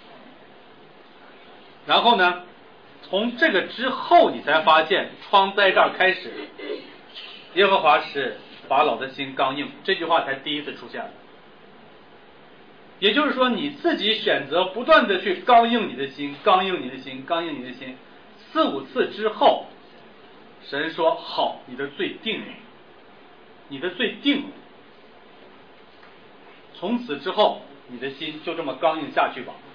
然后呢，从这个之后你才发现疮灾这儿开始，耶和华使法老的心刚硬，这句话才第一次出现了。也就是说你自己选择不断的去刚硬你的心，刚硬你的心，刚硬你的心，4、5次之后，神说好，你的罪定了，你的罪定了。从此之后你的心就这么刚硬下去吧，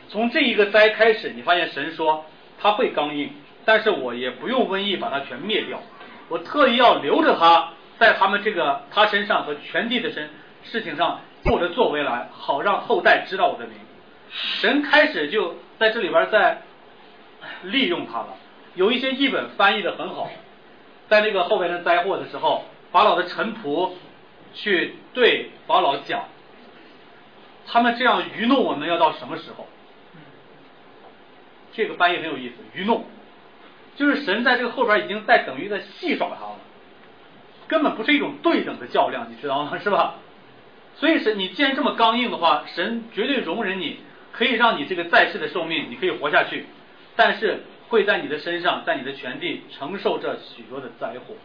从这一个灾开始，你发现神说他会刚硬，但是我也不用瘟疫把它全灭掉，我特意要留着他在他身上和全地的事情上做着作为来，好让后代知道我的名。神开始就在这里边在利用他了。有一些译本翻译的很好，在那个后边的灾祸的时候，法老的臣仆去对法老讲，他们这样愚弄我们要到什么时候？这个翻译很有意思，愚弄就是神在这个后边已经在等于在戏耍他了，根本不是一种对等的较量，你知道吗？是吧？所以你既然这么刚硬的话，神绝对容忍你，可以让你这个在世的寿命你可以活下去，但是会在你的身上，在你的全地承受着许多的灾祸。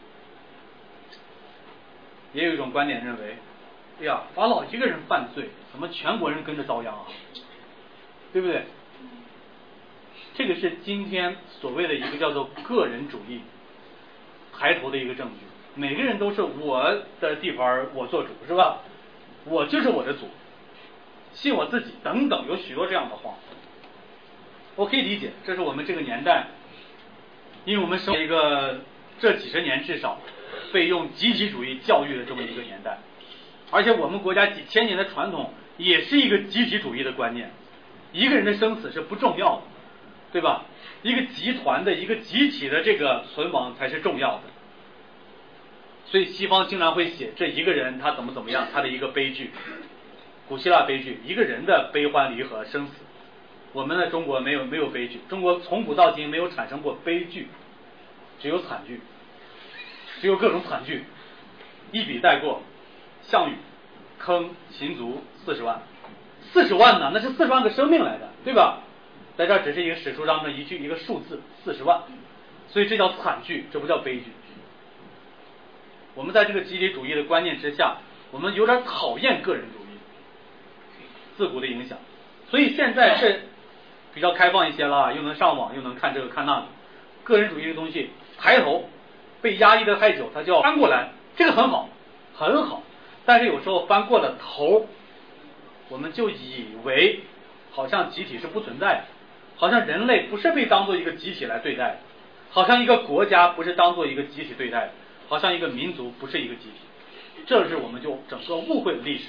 也有一种观点认为，哎呀，法老一个人犯罪，怎么全国人跟着遭殃啊？对不对？这个是今天所谓的一个叫做个人主义抬头的一个证据。每个人都是我的地盘我做主，是吧？我就是我的主，信我自己等等，有许多这样的话。我可以理解，这是我们这个年代，因为我们生活一个这几十年至少被用集体主义教育的这么一个年代，而且我们国家几千年的传统也是一个集体主义的观念，一个人的生死是不重要的，对吧？一个集团的一个集体的这个存亡才是重要的。所以西方经常会写这一个人他怎么怎么样，他的一个悲剧，古希腊悲剧，一个人的悲欢离合生死。我们的中国没有悲剧，中国从古到今没有产生过悲剧，只有惨剧，只有各种惨剧，一笔带过。项羽坑秦族40万，40万呢，那是40万个生命来的，对吧？在这儿只是一个史书上的一个数字，40万，所以这叫惨剧，这不叫悲剧。我们在这个集体主义的观念之下，我们有点讨厌个人主义，自古的影响，所以现在是比较开放一些了，又能上网，又能看这个看那个，个人主义的东西抬头，被压抑的太久，它就要翻过来，这个很好，很好，但是有时候翻过了头，我们就以为好像集体是不存在的，好像人类不是被当作一个集体来对待的，好像一个国家不是当作一个集体对待的，好像一个民族不是一个集体，这是我们就整个误会的历史。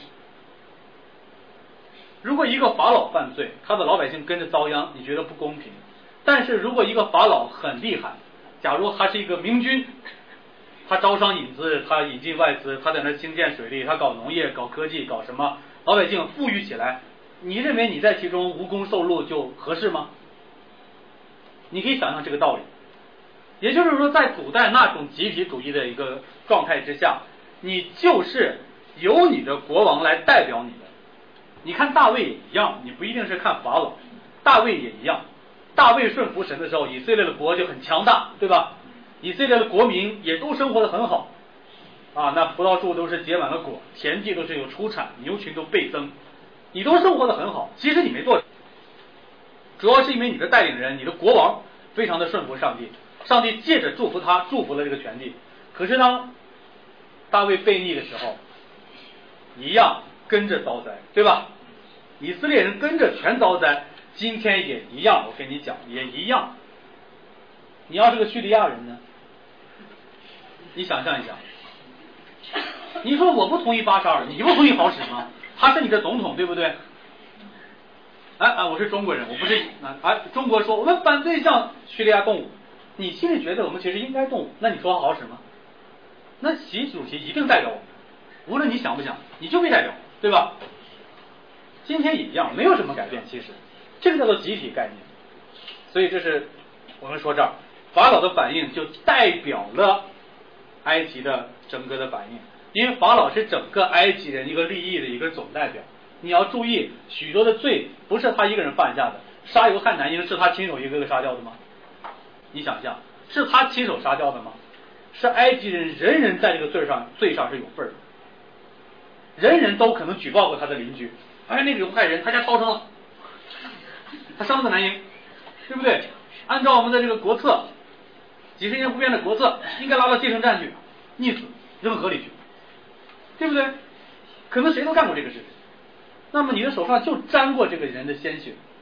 如果一个法老犯罪，他的老百姓跟着遭殃，你觉得不公平？但是如果一个法老很厉害，假如他是一个明君，他招商引资，他引进外资，他在那兴建水利，他搞农业，搞科技，搞什么，老百姓富裕起来，你认为你在其中无功受禄就合适吗？你可以想象这个道理。也就是说，在古代那种集体主义的一个状态之下，你就是由你的国王来代表你的。你看大卫也一样，你不一定是看法老，大卫也一样。大卫顺服神的时候，以色列的国就很强大，对吧？以色列的国民也都生活得很好啊，那葡萄树都是结满了果，田地都是有出产，牛群都倍增，你都生活得很好。其实你没做，主要是因为你的带领人，你的国王非常的顺服上帝，上帝借着祝福他，祝福了这个全地。可是当大卫悖逆的时候，一样跟着遭灾，对吧？以色列人跟着全遭灾，今天也一样，我跟你讲也一样。你要是个叙利亚人呢，你想象一下，你说我不同意巴沙尔，你不同意好使吗？他是你的总统，对不对？我是中国人，我不是中国说我们反对向叙利亚动武，你心里觉得我们其实应该动武，那你说好使吗？那习主席一定代表我们，无论你想不想，你就被代表，对吧？今天也一样，没有什么改变，其实这个叫做集体概念。所以这是我们说这儿法老的反应就代表了埃及的整个的反应，因为法老是整个埃及人一个利益的一个总代表。你要注意，许多的罪不是他一个人犯下的，杀犹太男婴是他亲手一个个杀掉的吗？你想象，是他亲手杀掉的吗？是埃及人人人在这个罪上是有份的，人人都可能举报过他的邻居，那个犹太人他家超生了，他生了个男婴，对不对？按照我们的这个国策，几十年不变的国策，应该拉到继承站去溺死，扔河里去，对不对？可能谁都干过这个事情。那么你的手上就沾过这个人的鲜血，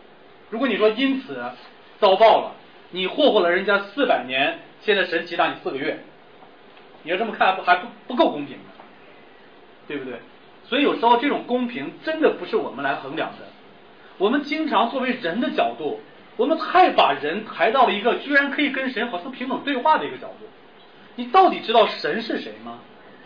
如果你说因此遭报了，你霍霍了人家400年，现在神奇让你4个月，你要这么看还不够公平的，对不对？所以有时候这种公平真的不是我们来衡量的。我们经常作为人的角度，我们太把人抬到了一个居然可以跟神好像平等对话的一个角度。你到底知道神是谁吗？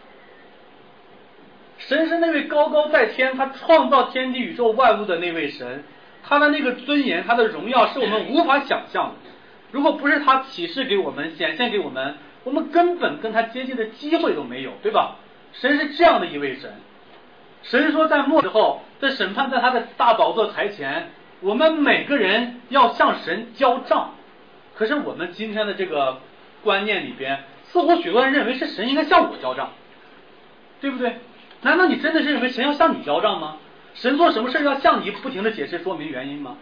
神是那位高高在天，他创造天地宇宙万物的那位神，他的那个尊严，他的荣耀是我们无法想象的。如果不是他启示给我们，显现给我们，我们根本跟他接近的机会都没有，对吧？神是这样的一位神。神说在末时候的审判，在他的大宝座台前，我们每个人要向神交账。可是我们今天的这个观念里边，似乎许多人认为是神应该向我交账，对不对？难道你真的是认为神要向你交账吗？神做什么事要向你不停的解释说明原因吗？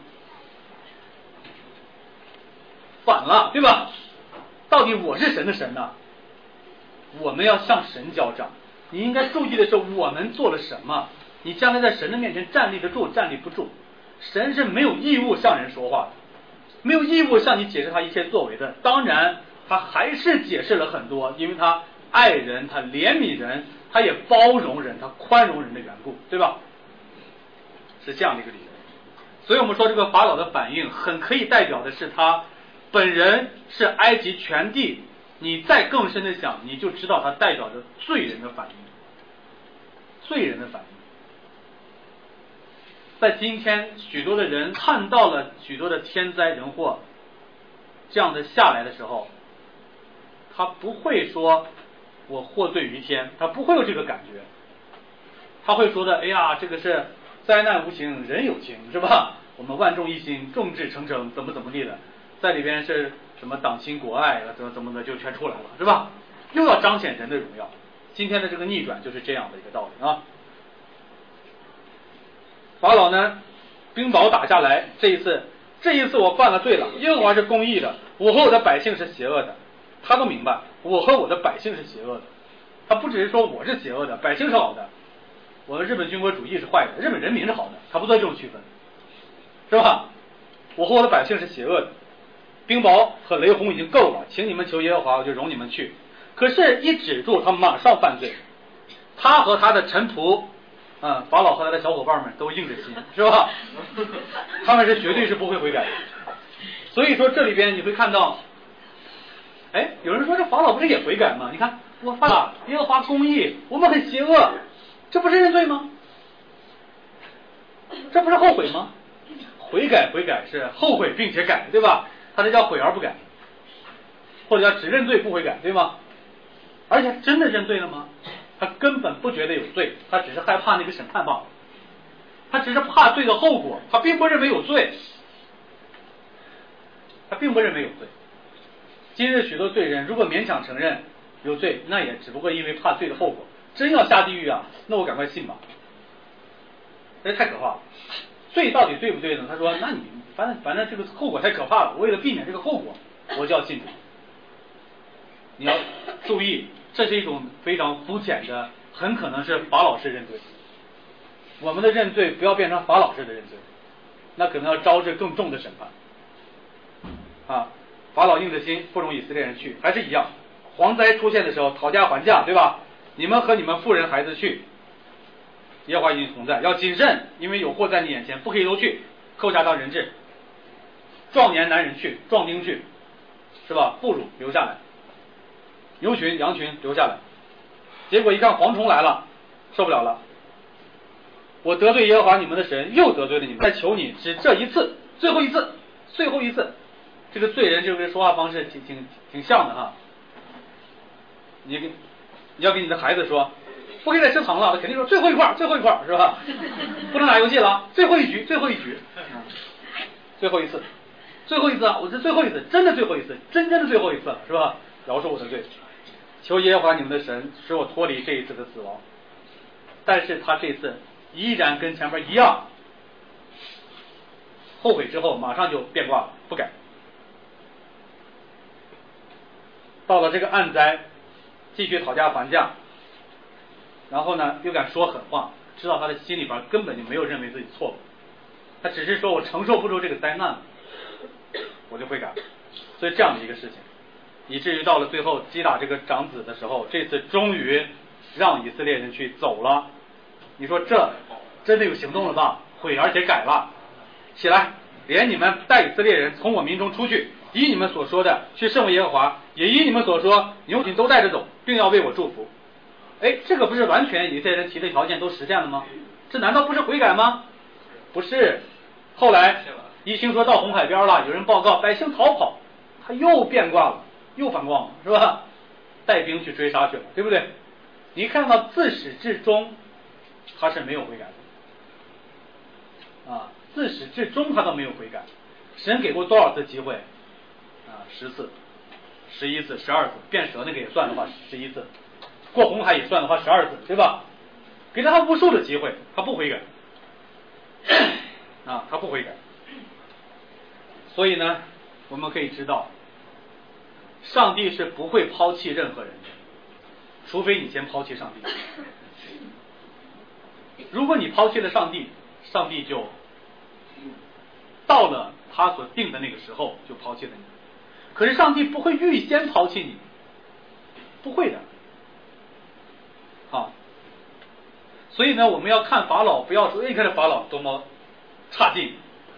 反了，对吧？到底我是神的神呢？我们要向神交账。你应该注意的是我们做了什么，你将来在神的面前站立得住站立不住。神是没有义务向人说话的，没有义务向你解释他一切作为的。当然他还是解释了很多，因为他爱人，他怜悯人，他也包容人，他宽容人的缘故，对吧？是这样的一个理由。所以我们说这个法老的反应很可以代表的是他本人是埃及全地，你再更深的想，你就知道它代表着罪人的反应。罪人的反应，在今天许多的人看到了许多的天灾人祸这样的下来的时候，他不会说我获罪于天，他不会有这个感觉，他会说的，哎呀，这个是灾难无情人有情，是吧？我们万众一心，众志成城，怎么地的，在里边是什么党亲国爱，怎么的就全出来了，是吧？又要彰显人的荣耀。今天的这个逆转就是这样的一个道理啊。法老呢，冰雹打下来，这一次我犯了罪了，耶和华是公义的，我和我的百姓是邪恶的，他都明白我和我的百姓是邪恶的，他不只是说我是邪恶的，百姓是好的，我们日本军国主义是坏的，日本人民是好的，他不做这种区分，是吧？我和我的百姓是邪恶的，冰雹和雷轰已经够了，请你们求耶和华，我就容你们去。可是一止住，他马上犯罪，他和他的臣仆法老和他的小伙伴们都硬着心，是吧？他们是绝对是不会悔改的。所以说这里边你会看到，哎，有人说这法老不是也悔改吗？你看我犯了，耶和华公义，我们很邪恶，这不是认罪吗？这不是后悔吗？悔改是后悔并且改，对吧？他这叫悔而不改，或者叫只认罪不悔改，对吗？而且真的认罪了吗？他根本不觉得有罪，他只是害怕那个审判罢了，他只是怕罪的后果，他并不认为有罪，今日许多罪人如果勉强承认有罪，那也只不过因为怕罪的后果。真要下地狱啊，那我赶快信吧，这太可怕了。罪到底对不对呢？他说，那你反正这个后果太可怕了，为了避免这个后果，我就要信主。你要注意，这是一种非常肤浅的，很可能是法老式认罪。我们的认罪不要变成法老式的认罪，那可能要招致更重的审判啊！法老硬着心不容以色列人去，还是一样，蝗灾出现的时候讨价还价，对吧？你们和你们妇人孩子去，耶和华与你同在，要谨慎，因为有祸在你眼前，不可以都去，扣下当人质。壮年男人去，壮丁去，是吧？妇孺留下来，牛群羊群留下来。结果一看蝗虫来了，受不了了，我得罪耶和华你们的神，又得罪了你们，再求你只这一次，最后一次。这个罪人就是说话方式挺像的哈。你要给你的孩子说，不可以再吃糖了，肯定说最后一块是吧？不能打游戏了，最后一局，最后一次，我是最后一次，真的最后一次，真的最后一次了，是吧？饶恕我的罪，求耶和华你们的神使我脱离这一次的死亡。但是他这次依然跟前面一样，后悔之后马上就变卦了，不改。到了这个暗灾，继续讨价还价，然后呢又敢说狠话，知道他的心里边根本就没有认为自己错误， 他只是说我承受不住这个灾难，我就悔改。所以这样的一个事情，以至于到了最后击打这个长子的时候，这次终于让以色列人去走了。你说这真的有行动了吧？悔而且改了，起来，连你们带以色列人从我民中出去，依你们所说的去圣为耶和华，也依你们所说牛群都带着走，并要为我祝福。哎，这个不是完全以色列人提的条件都实现了吗？这难道不是悔改吗？不是。后来一听说到红海边了，有人报告百姓逃跑，他又变卦了，又反光了，是吧？带兵去追杀去了，对不对？你看到自始至终他是没有悔改的啊，自始至终他都没有悔改。神给过多少次机会啊？10次、11次、12次，变蛇那个也算的话11次，过红海也算的话12次，对吧？给了他无数的机会，他不悔改啊，他不悔改。所以呢，我们可以知道，上帝是不会抛弃任何人的，除非你先抛弃上帝。如果你抛弃了上帝，上帝就到了他所定的那个时候就抛弃了你。可是上帝不会预先抛弃你，不会的。好，所以呢，我们要看法老，不要说看这法老多么差劲，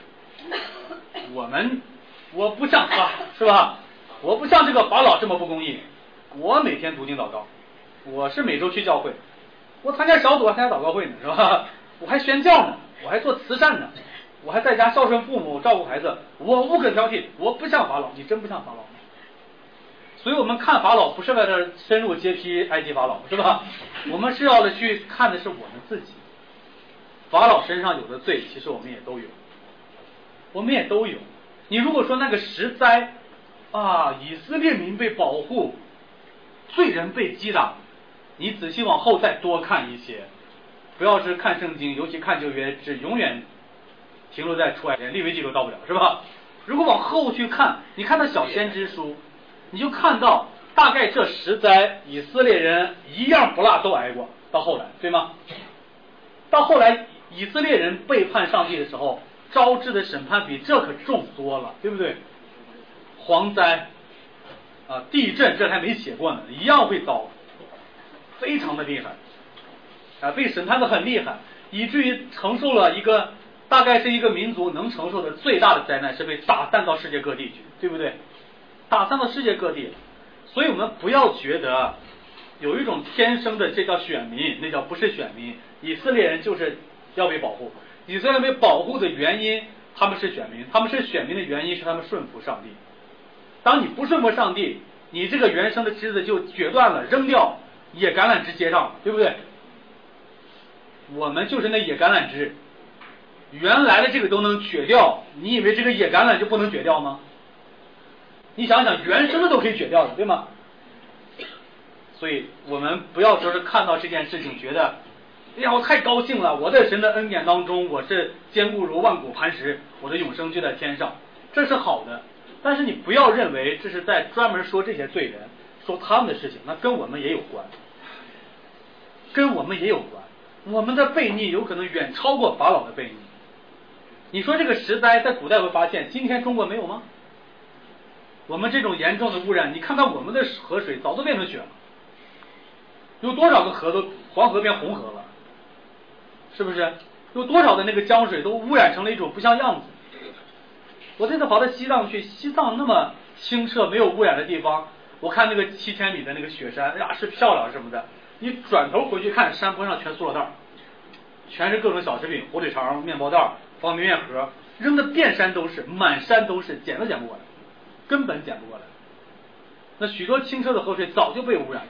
我不像他，是吧？我不像这个法老这么不公义。我每天读经祷告，我是每周去教会，我参加小组，还参加祷告会呢，是吧？我还宣教呢，我还做慈善呢，我还在家孝顺父母，照顾孩子，我无可挑剔。我不像法老，你真不像法老吗？所以我们看法老不是为了深入揭批埃及法老，是吧？我们是要去看的是我们自己。法老身上有的罪，其实我们也都有，我们也都有。你如果说那个10灾啊，以色列民被保护，罪人被击打，你仔细往后再多看一些，不要是看圣经，尤其看旧约，只永远停留在出埃及，连利未记都到不了，是吧？如果往后去看，你看到小先知书，你就看到大概这10灾，以色列人一样不落都挨过，到后来，对吗？到后来以色列人背叛上帝的时候，招致的审判比这可重多了，对不对？蝗灾啊，地震这还没写过呢，一样会遭，非常的厉害啊，被审判的很厉害，以至于承受了一个大概是一个民族能承受的最大的灾难，是被打散到世界各地去，对不对？打散到世界各地。所以我们不要觉得有一种天生的这叫选民，那叫不是选民。以色列人就是要被保护，以色列被保护的原因，他们是选民，他们是选民的原因是他们顺服上帝。当你不顺服上帝，你这个原生的枝子就决断了，扔掉，野橄榄枝接上，对不对？我们就是那野橄榄枝，原来的这个都能决掉，你以为这个野橄榄就不能决掉吗？你想想，原生的都可以决掉的，对吗？所以我们不要说是看到这件事情觉得，哎呀，我太高兴了，我在神的恩典当中，我是坚固如万古磐石，我的永生就在天上，这是好的。但是你不要认为这是在专门说这些罪人，说他们的事情，那跟我们也有关，跟我们也有关。我们的悖逆有可能远超过法老的悖逆。你说这个10灾在古代会发现，今天中国没有吗？我们这种严重的污染，你看看我们的河水早都变成血了，有多少个河都黄河变红河了，是不是？有多少的那个江水都污染成了一种不像样子。我这次跑到西藏去，西藏那么清澈没有污染的地方，我看那个7000米的那个雪山，哎呀是漂亮什么的，你转头回去看山坡上全塑料袋，全是各种小食品，火腿肠、面包袋、方便面盒，扔的遍山都是，满山都是，捡都捡不过来，根本捡不过来。那许多清澈的河水早就被污染了，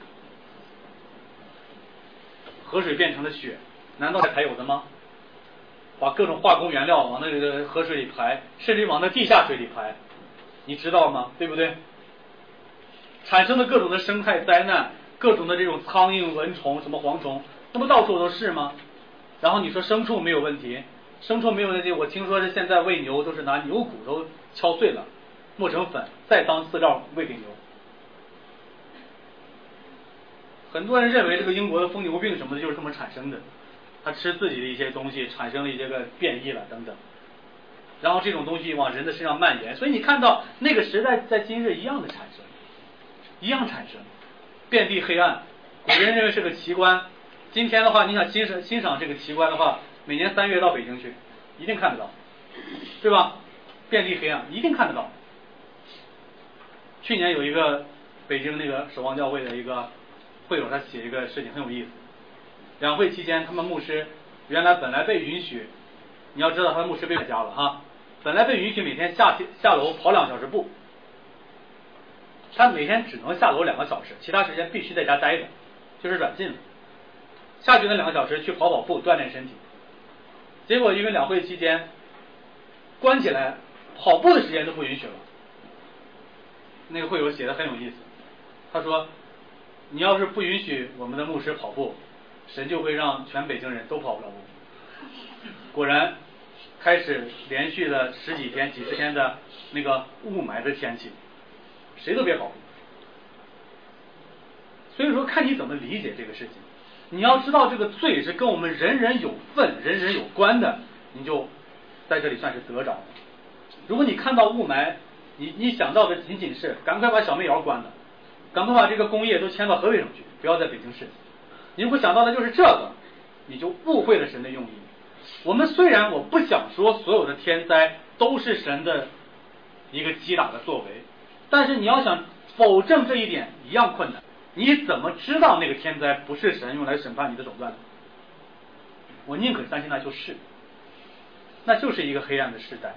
河水变成了血，难道还有的吗？把各种化工原料往那个河水里排，甚至往那地下水里排，你知道吗？对不对？产生的各种的生态灾难，各种的这种苍蝇、蚊虫、什么蝗虫，那不到处都是吗？然后你说牲畜没有问题，牲畜没有问题，我听说是现在喂牛都是拿牛骨头敲碎了，磨成粉，再当饲料喂给牛。很多人认为这个英国的疯牛病什么的就是这么产生的， 他吃自己的一些东西产生了一些个变异了等等，然后这种东西往人的身上蔓延，所以你看到那个时代在今日一样的产生，遍地黑暗。古人认为是个奇观，今天的话，你想欣赏这个奇观的话，每年3月到北京去，一定看得到，对吧？遍地黑暗，一定看得到。去年有一个北京那个守望教会的一个会友，他写一个事情很有意思。两会期间，他们牧师原来本来被允许，你要知道他的牧师被改家了哈，本来被允许每天下楼跑2小时步，他每天只能下楼2个小时，其他时间必须在家待着，就是软禁了。下去那2个小时去跑步锻炼身体，结果因为两会期间关起来，跑步的时间都不允许了。那个会友写的很有意思，他说你要是不允许我们的牧师跑步，神就会让全北京人都跑不了步。果然开始连续了10几天几十天的那个雾霾的天气，谁都别跑步。所以说看你怎么理解这个事情，你要知道这个罪是跟我们人人有份人人有关的，你就在这里算是得着了。如果你看到雾霾，你想到的仅仅是赶快把小煤窑关了，赶快把这个工业都迁到河北省去，不要在北京市。你如果想到的就是这个，你就误会了神的用意。我们虽然我不想说所有的天灾都是神的一个击打的作为，但是你要想否证这一点一样困难。你怎么知道那个天灾不是神用来审判你的手段的？我宁可相信那就是，那就是一个黑暗的时代。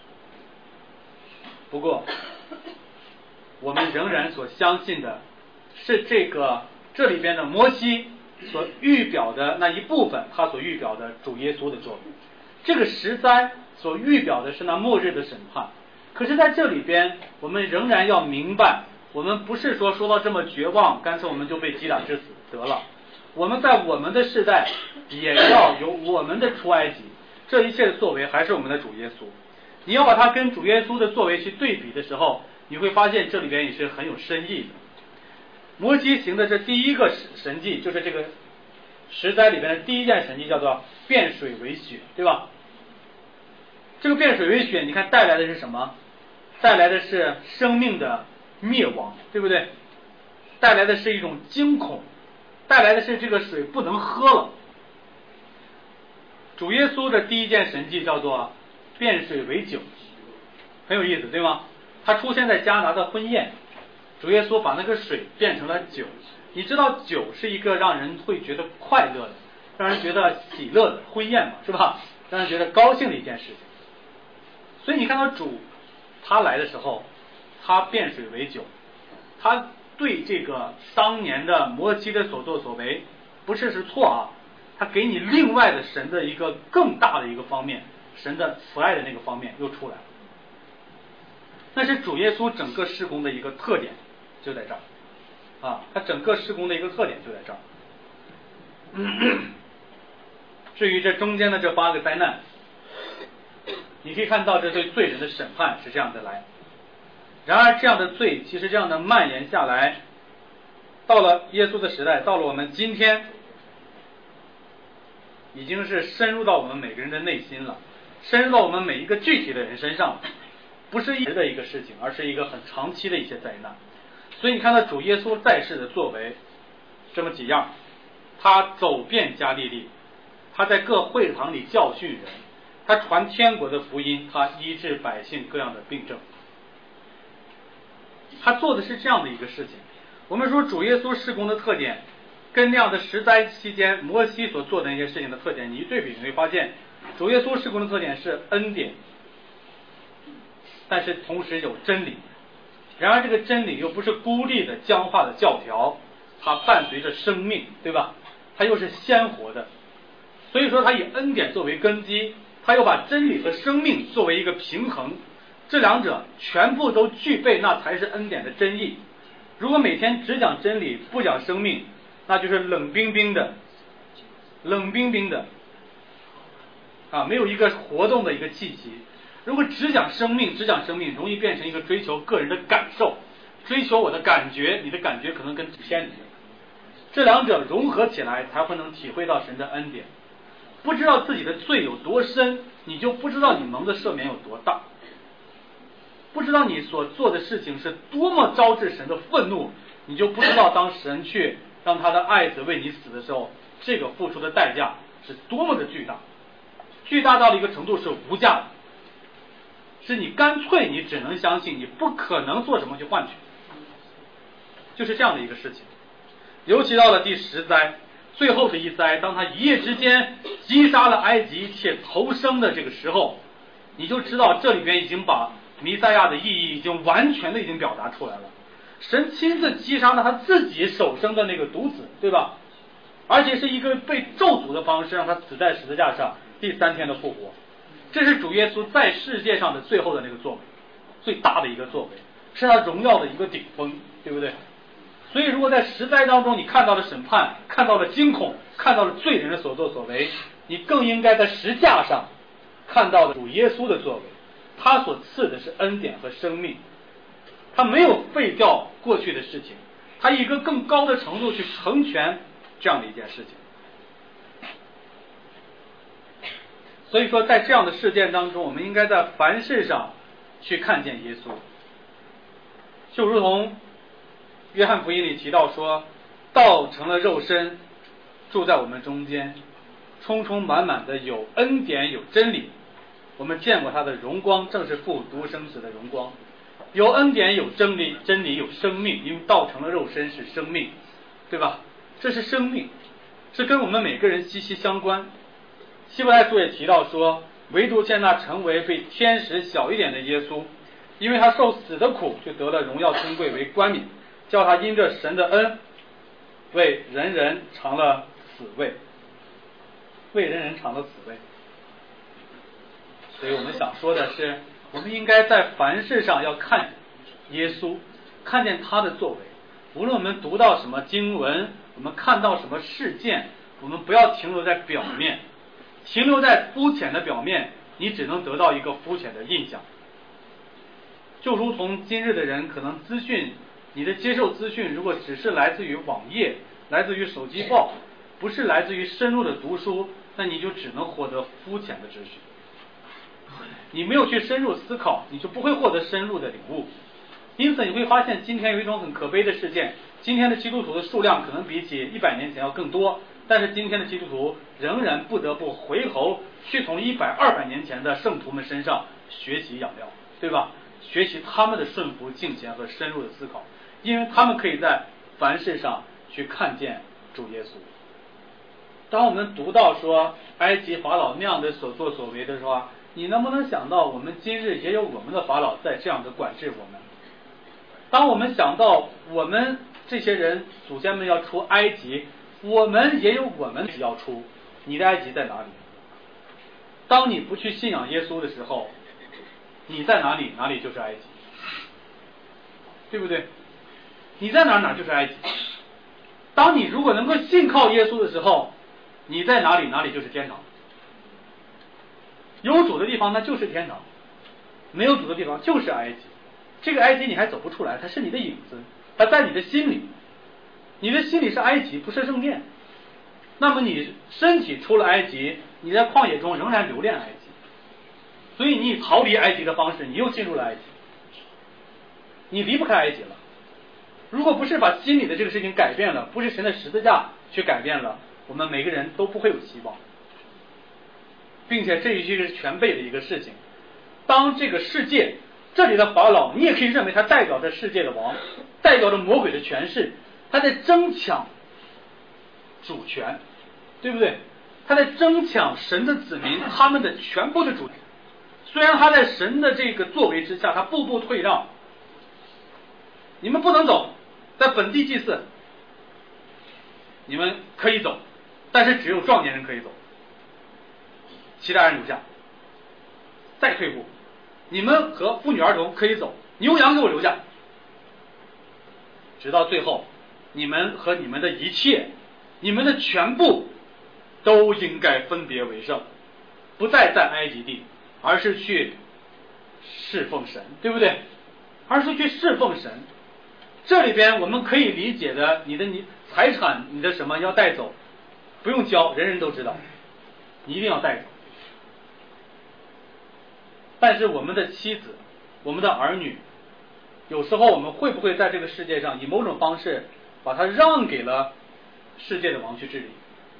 不过我们仍然所相信的是这里边的摩西所预表的那一部分，他所预表的主耶稣的作为。这个十灾所预表的是那末日的审判。可是在这里边我们仍然要明白，我们不是说到这么绝望，干脆我们就被击打致死得了。我们在我们的世代也要有我们的出埃及，这一切的作为还是我们的主耶稣。你要把它跟主耶稣的作为去对比的时候，你会发现这里边也是很有深意的。摩西行的这第一个神迹，就是这个十灾里边的第一件神迹，叫做变水为血，对吧？这个变水为血，你看带来的是什么？带来的是生命的灭亡，对不对？带来的是一种惊恐，带来的是这个水不能喝了。主耶稣的第一件神迹叫做变水为酒，很有意思，对吗？它出现在迦拿的婚宴，主耶稣把那个水变成了酒。你知道酒是一个让人会觉得快乐的，让人觉得喜乐的婚宴嘛，是吧？让人觉得高兴的一件事情。所以你看到主他来的时候，他变水为酒，他对这个当年的摩西的所作所为不是错啊，他给你另外的神的一个更大的一个方面，神的慈爱的那个方面又出来了。那是主耶稣整个事工的一个特点，就在这儿啊，他整个事工的一个特点就在这儿。至于这中间的这8个灾难，你可以看到这对罪人的审判是这样的来。然而这样的罪其实这样的蔓延下来，到了耶稣的时代，到了我们今天，已经是深入到我们每个人的内心了，深入到我们每一个具体的人身上，不是一时的一个事情，而是一个很长期的一些灾难。所以你看到主耶稣在世的作为这么几样，他走遍加利利，他在各会堂里教训人，他传天国的福音，他医治百姓各样的病症，他做的是这样的一个事情。我们说主耶稣事工的特点跟那样的十灾期间摩西所做的那些事情的特点，你一对比，你会发现主耶稣事工的特点是恩典，但是同时有真理。然而这个真理又不是孤立的僵化的教条，它伴随着生命，对吧？它又是鲜活的。所以说它以恩典作为根基，它又把真理和生命作为一个平衡，这两者全部都具备，那才是恩典的真意。如果每天只讲真理不讲生命，那就是冷冰冰的啊，没有一个活动的一个气息。如果只讲生命，容易变成一个追求个人的感受，追求我的感觉，你的感觉可能跟偏离了。这两者融合起来，才会能体会到神的恩典。 不知道自己的罪有多深，你就不知道你蒙的赦免有多大，不知道你所做的事情是多么招致神的愤怒，你就不知道当神去让他的爱子为你死的时候，这个付出的代价是多么的巨大，巨大到了一个程度是无价的，是你干脆你只能相信，你不可能做什么去换取，就是这样的一个事情。尤其到了第10灾，最后的一灾，当他一夜之间击杀了埃及且投生的这个时候，你就知道这里边已经把弥赛亚的意义已经完全的已经表达出来了。神亲自击杀了他自己首生的那个独子，对吧？而且是一个被咒诅的方式，让他死在十字架上，第3天的复活。这是主耶稣在世界上的最后的那个作为，最大的一个作为，是他荣耀的一个顶峰，对不对？所以如果在10灾当中你看到了审判，看到了惊恐，看到了罪人的所作所为，你更应该在十架上看到了主耶稣的作为，他所赐的是恩典和生命，他没有废掉过去的事情，他以一个更高的程度去成全这样的一件事情。所以说在这样的事件当中，我们应该在凡事上去看见耶稣，就如同约翰福音里提到说，道成了肉身，住在我们中间，充充满满的有恩典有真理，我们见过他的荣光，正是父独生子的荣光。有恩典有真理，真理有生命，因为道成了肉身是生命，对吧？这是生命，是跟我们每个人息息相关。希伯来书也提到说，唯独见那成为比天使小一点的耶稣，因为他受死的苦，就得了荣耀尊贵为冠冕，叫他因着神的恩为人人尝了死味，为人人尝了死味。所以我们想说的是，我们应该在凡事上要看耶稣，看见他的作为。无论我们读到什么经文，我们看到什么事件，我们不要停留在表面，停留在肤浅的表面，你只能得到一个肤浅的印象。就如同今日的人可能资讯，你的接受资讯如果只是来自于网页，来自于手机报，不是来自于深入的读书，那你就只能获得肤浅的知识，你没有去深入思考，你就不会获得深入的领悟。因此你会发现今天有一种很可悲的事件，今天的基督徒的数量可能比起100年前要更多，但是今天的基督徒仍然不得不回头去从100、200年前的圣徒们身上学习养料，对吧？学习他们的顺服、敬虔和深入的思考，因为他们可以在凡事上去看见主耶稣。当我们读到说埃及法老那样的所作所为的时候，你能不能想到我们今日也有我们的法老在这样的管制我们？当我们想到我们这些人祖先们要出埃及，我们也有我们要出，你的埃及在哪里？当你不去信仰耶稣的时候，你在哪里，哪里就是埃及，对不对？你在哪儿，哪儿就是埃及。当你如果能够信靠耶稣的时候，你在哪里，哪里就是天堂。有主的地方那就是天堂，没有主的地方就是埃及。这个埃及你还走不出来，它是你的影子，它在你的心里，你的心里是埃及，不是圣殿。那么你身体出了埃及，你在旷野中仍然留恋埃及，所以你以逃离埃及的方式，你又进入了埃及，你离不开埃及了。如果不是把心里的这个事情改变了，不是神的十字架去改变了，我们每个人都不会有希望。并且这一些是全备的一个事情。当这个世界，这里的法老，你也可以认为他代表着世界的王，代表着魔鬼的权势，他在争抢主权，对不对？他在争抢神的子民他们的全部的主权。虽然他在神的这个作为之下，他步步退让，你们不能走，在本地祭祀你们可以走，但是只有壮年人可以走，其他人留下。再退步，你们和妇女儿童可以走，牛羊给我留下。直到最后，你们和你们的一切，你们的全部都应该分别为圣，不再在埃及地，而是去侍奉神，对不对？而是去侍奉神。这里边我们可以理解的，你财产，你的什么要带走，不用交，人人都知道。 你一定要带走。但是我们的妻子，我们的儿女，有时候我们会不会在这个世界上以某种方式把它让给了世界的王去治理？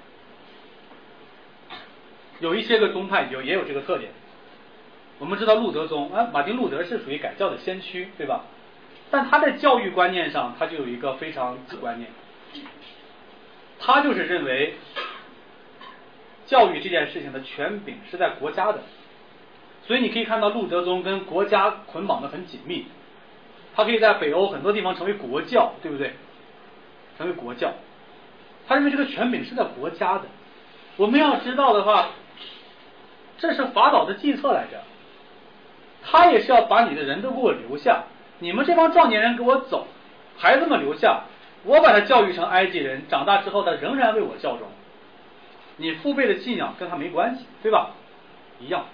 有一些个宗派也有这个特点。我们知道路德宗，马丁路德是属于改教的先驱，对吧？但他在教育观念上，他就有一个非常观念，他就是认为教育这件事情的权柄是在国家的，所以你可以看到路德宗跟国家捆绑的很紧密，他可以在北欧很多地方成为国教，对不对？成为国教，他认为这个权柄是在国家的。我们要知道的话，这是法老的计策来着，他也是要把你的人都给我留下，你们这帮壮年人给我走，孩子们留下，我把他教育成埃及人，长大之后他仍然为我效忠。你父辈的信仰跟他没关系，对吧？一样。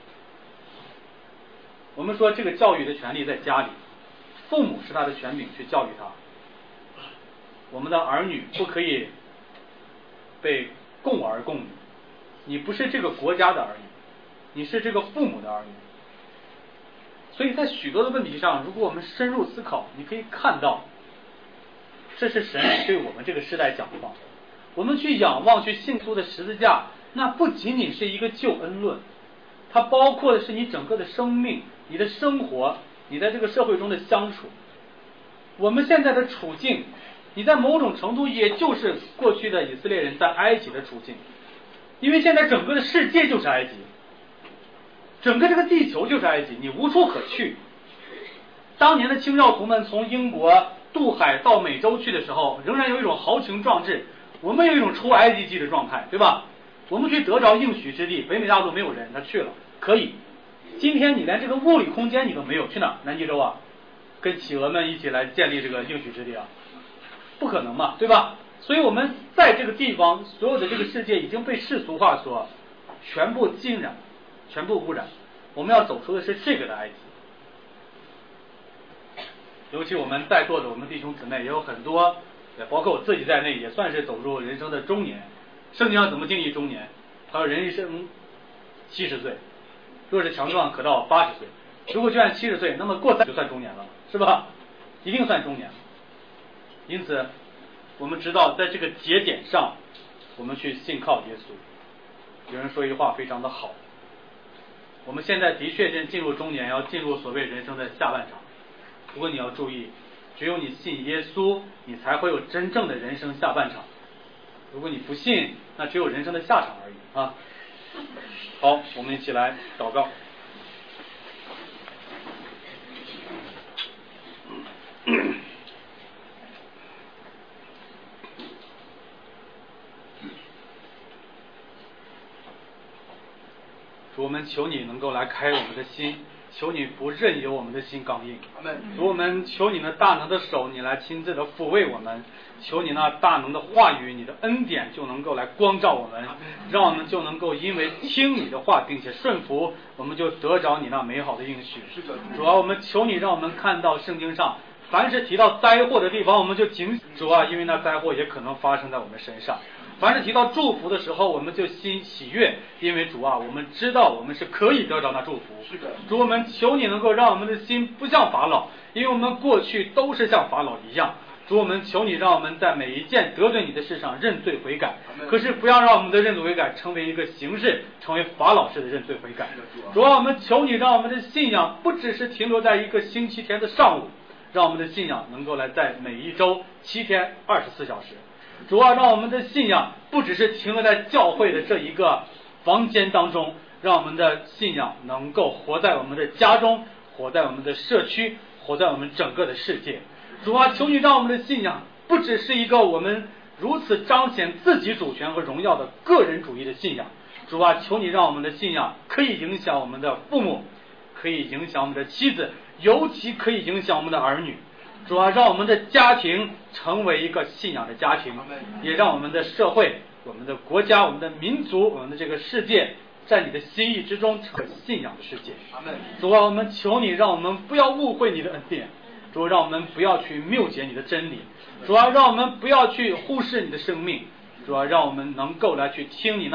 我们说这个教育的权利在家里，父母是他的权柄去教育他。我们的儿女不可以被供儿供女，你不是这个国家的儿女，你是这个父母的儿女。所以在许多的问题上，如果我们深入思考，你可以看到，这是神对我们这个时代讲的话。我们去仰望、去信徒的十字架，那不仅仅是一个救恩论，它包括的是你整个的生命、你的生活、你在这个社会中的相处。我们现在的处境，你在某种程度也就是过去的以色列人在埃及的处境，因为现在整个的世界就是埃及，整个这个地球就是埃及，你无处可去。当年的清教徒们从英国渡海到美洲去的时候，仍然有一种豪情壮志，我们有一种出埃及记的状态，对吧？我们去得着应许之地，北美大陆没有人，他去了，可以。今天你连这个物理空间你都没有，去哪儿？南极洲啊？跟企鹅们一起来建立这个应许之地啊？不可能嘛，对吧？所以我们在这个地方，所有的这个世界已经被世俗化所全部浸染，全部污染。我们要走出的是这个的埃及。尤其我们在座的我们弟兄姊妹也有很多，包括我自己在内，也算是走入人生的中年。圣经上怎么定义中年？还有人一生70岁，若是强壮可到80岁。如果就按70岁，那么过30就算中年了，是吧？一定算中年。因此，我们知道在这个节点上，我们去信靠耶稣。有人说一句话非常的好，我们现在的确正进入中年，要进入所谓人生的下半场。不过你要注意，只有你信耶稣，你才会有真正的人生下半场。如果你不信，那只有人生的下场而已啊。好，我们一起来祷告。主，我们求你能够来开我们的心，求你不任由我们的心刚硬。主，我们求你那大能的手，你来亲自的抚慰我们，求你那大能的话语，你的恩典就能够来光照我们，让我们就能够因为听你的话并且顺服，我们就得着你那美好的应许。主啊，我们求你让我们看到圣经上凡是提到灾祸的地方，我们就警主啊，因为那灾祸也可能发生在我们身上。凡是提到祝福的时候，我们就心喜悦，因为主啊，我们知道我们是可以得着那祝福。主，我们求你能够让我们的心不像法老，因为我们过去都是像法老一样。主，我们求你让我们在每一件得罪你的事上认罪悔改，可是不要让我们的认罪悔改成为一个形式，成为法老式的认罪悔改。主啊，我们求你让我们的信仰不只是停留在一个星期天的上午，让我们的信仰能够来在每一周7天24小时。主啊，让我们的信仰不只是停留在教会的这一个房间当中，让我们的信仰能够活在我们的家中，活在我们的社区，活在我们整个的世界。主啊，求你让我们的信仰不只是一个我们如此彰显自己主权和荣耀的个人主义的信仰。主啊，求你让我们的信仰可以影响我们的父母，可以影响我们的妻子，尤其可以影响我们的儿女。主啊，让我们的家庭成为一个信仰的家庭，也让我们的社会、我们的国家、我们的民族、我们的这个世界，在你的心意之中成为信仰的世界。主啊，我们求你让我们不要误会你的恩典，主啊，让我们不要去谬解你的真理，主啊，让我们不要去忽视你的生命，主啊，让我们能够来去听你那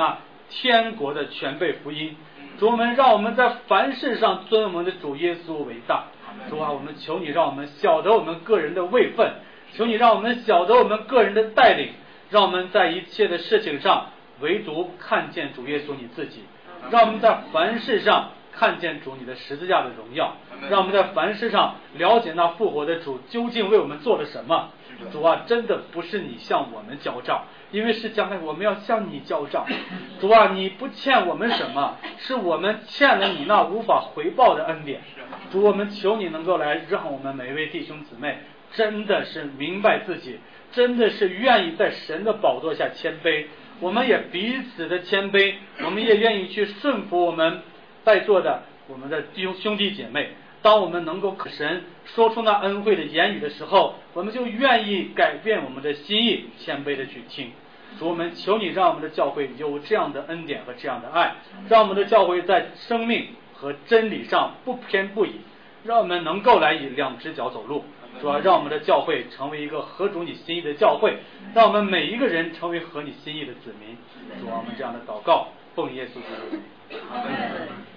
天国的全备福音。主，我们让我们在凡事上尊我们的主耶稣为大。主啊，我们求你让我们晓得我们个人的位分，求你让我们晓得我们个人的带领，让我们在一切的事情上唯独看见主耶稣你自己，让我们在凡事上看见主你的十字架的荣耀，让我们在凡事上了解那复活的主究竟为我们做了什么。主啊，真的不是你向我们交账，因为是将来我们要向你交账。主啊，你不欠我们什么，是我们欠了你那无法回报的恩典。主，我们求你能够来让我们每一位弟兄姊妹真的是明白自己，真的是愿意在神的宝座下谦卑，我们也彼此的谦卑，我们也愿意去顺服我们在座的我们的兄弟姐妹。当我们能够神说出那恩惠的言语的时候，我们就愿意改变我们的心意，谦卑的去听。主，我们求你让我们的教会有这样的恩典和这样的爱，让我们的教会在生命和真理上不偏不倚，让我们能够来以两只脚走路。主要让我们的教会成为一个合主你心意的教会，让我们每一个人成为合你心意的子民。主啊，我们这样的祷告，奉耶稣基督的名。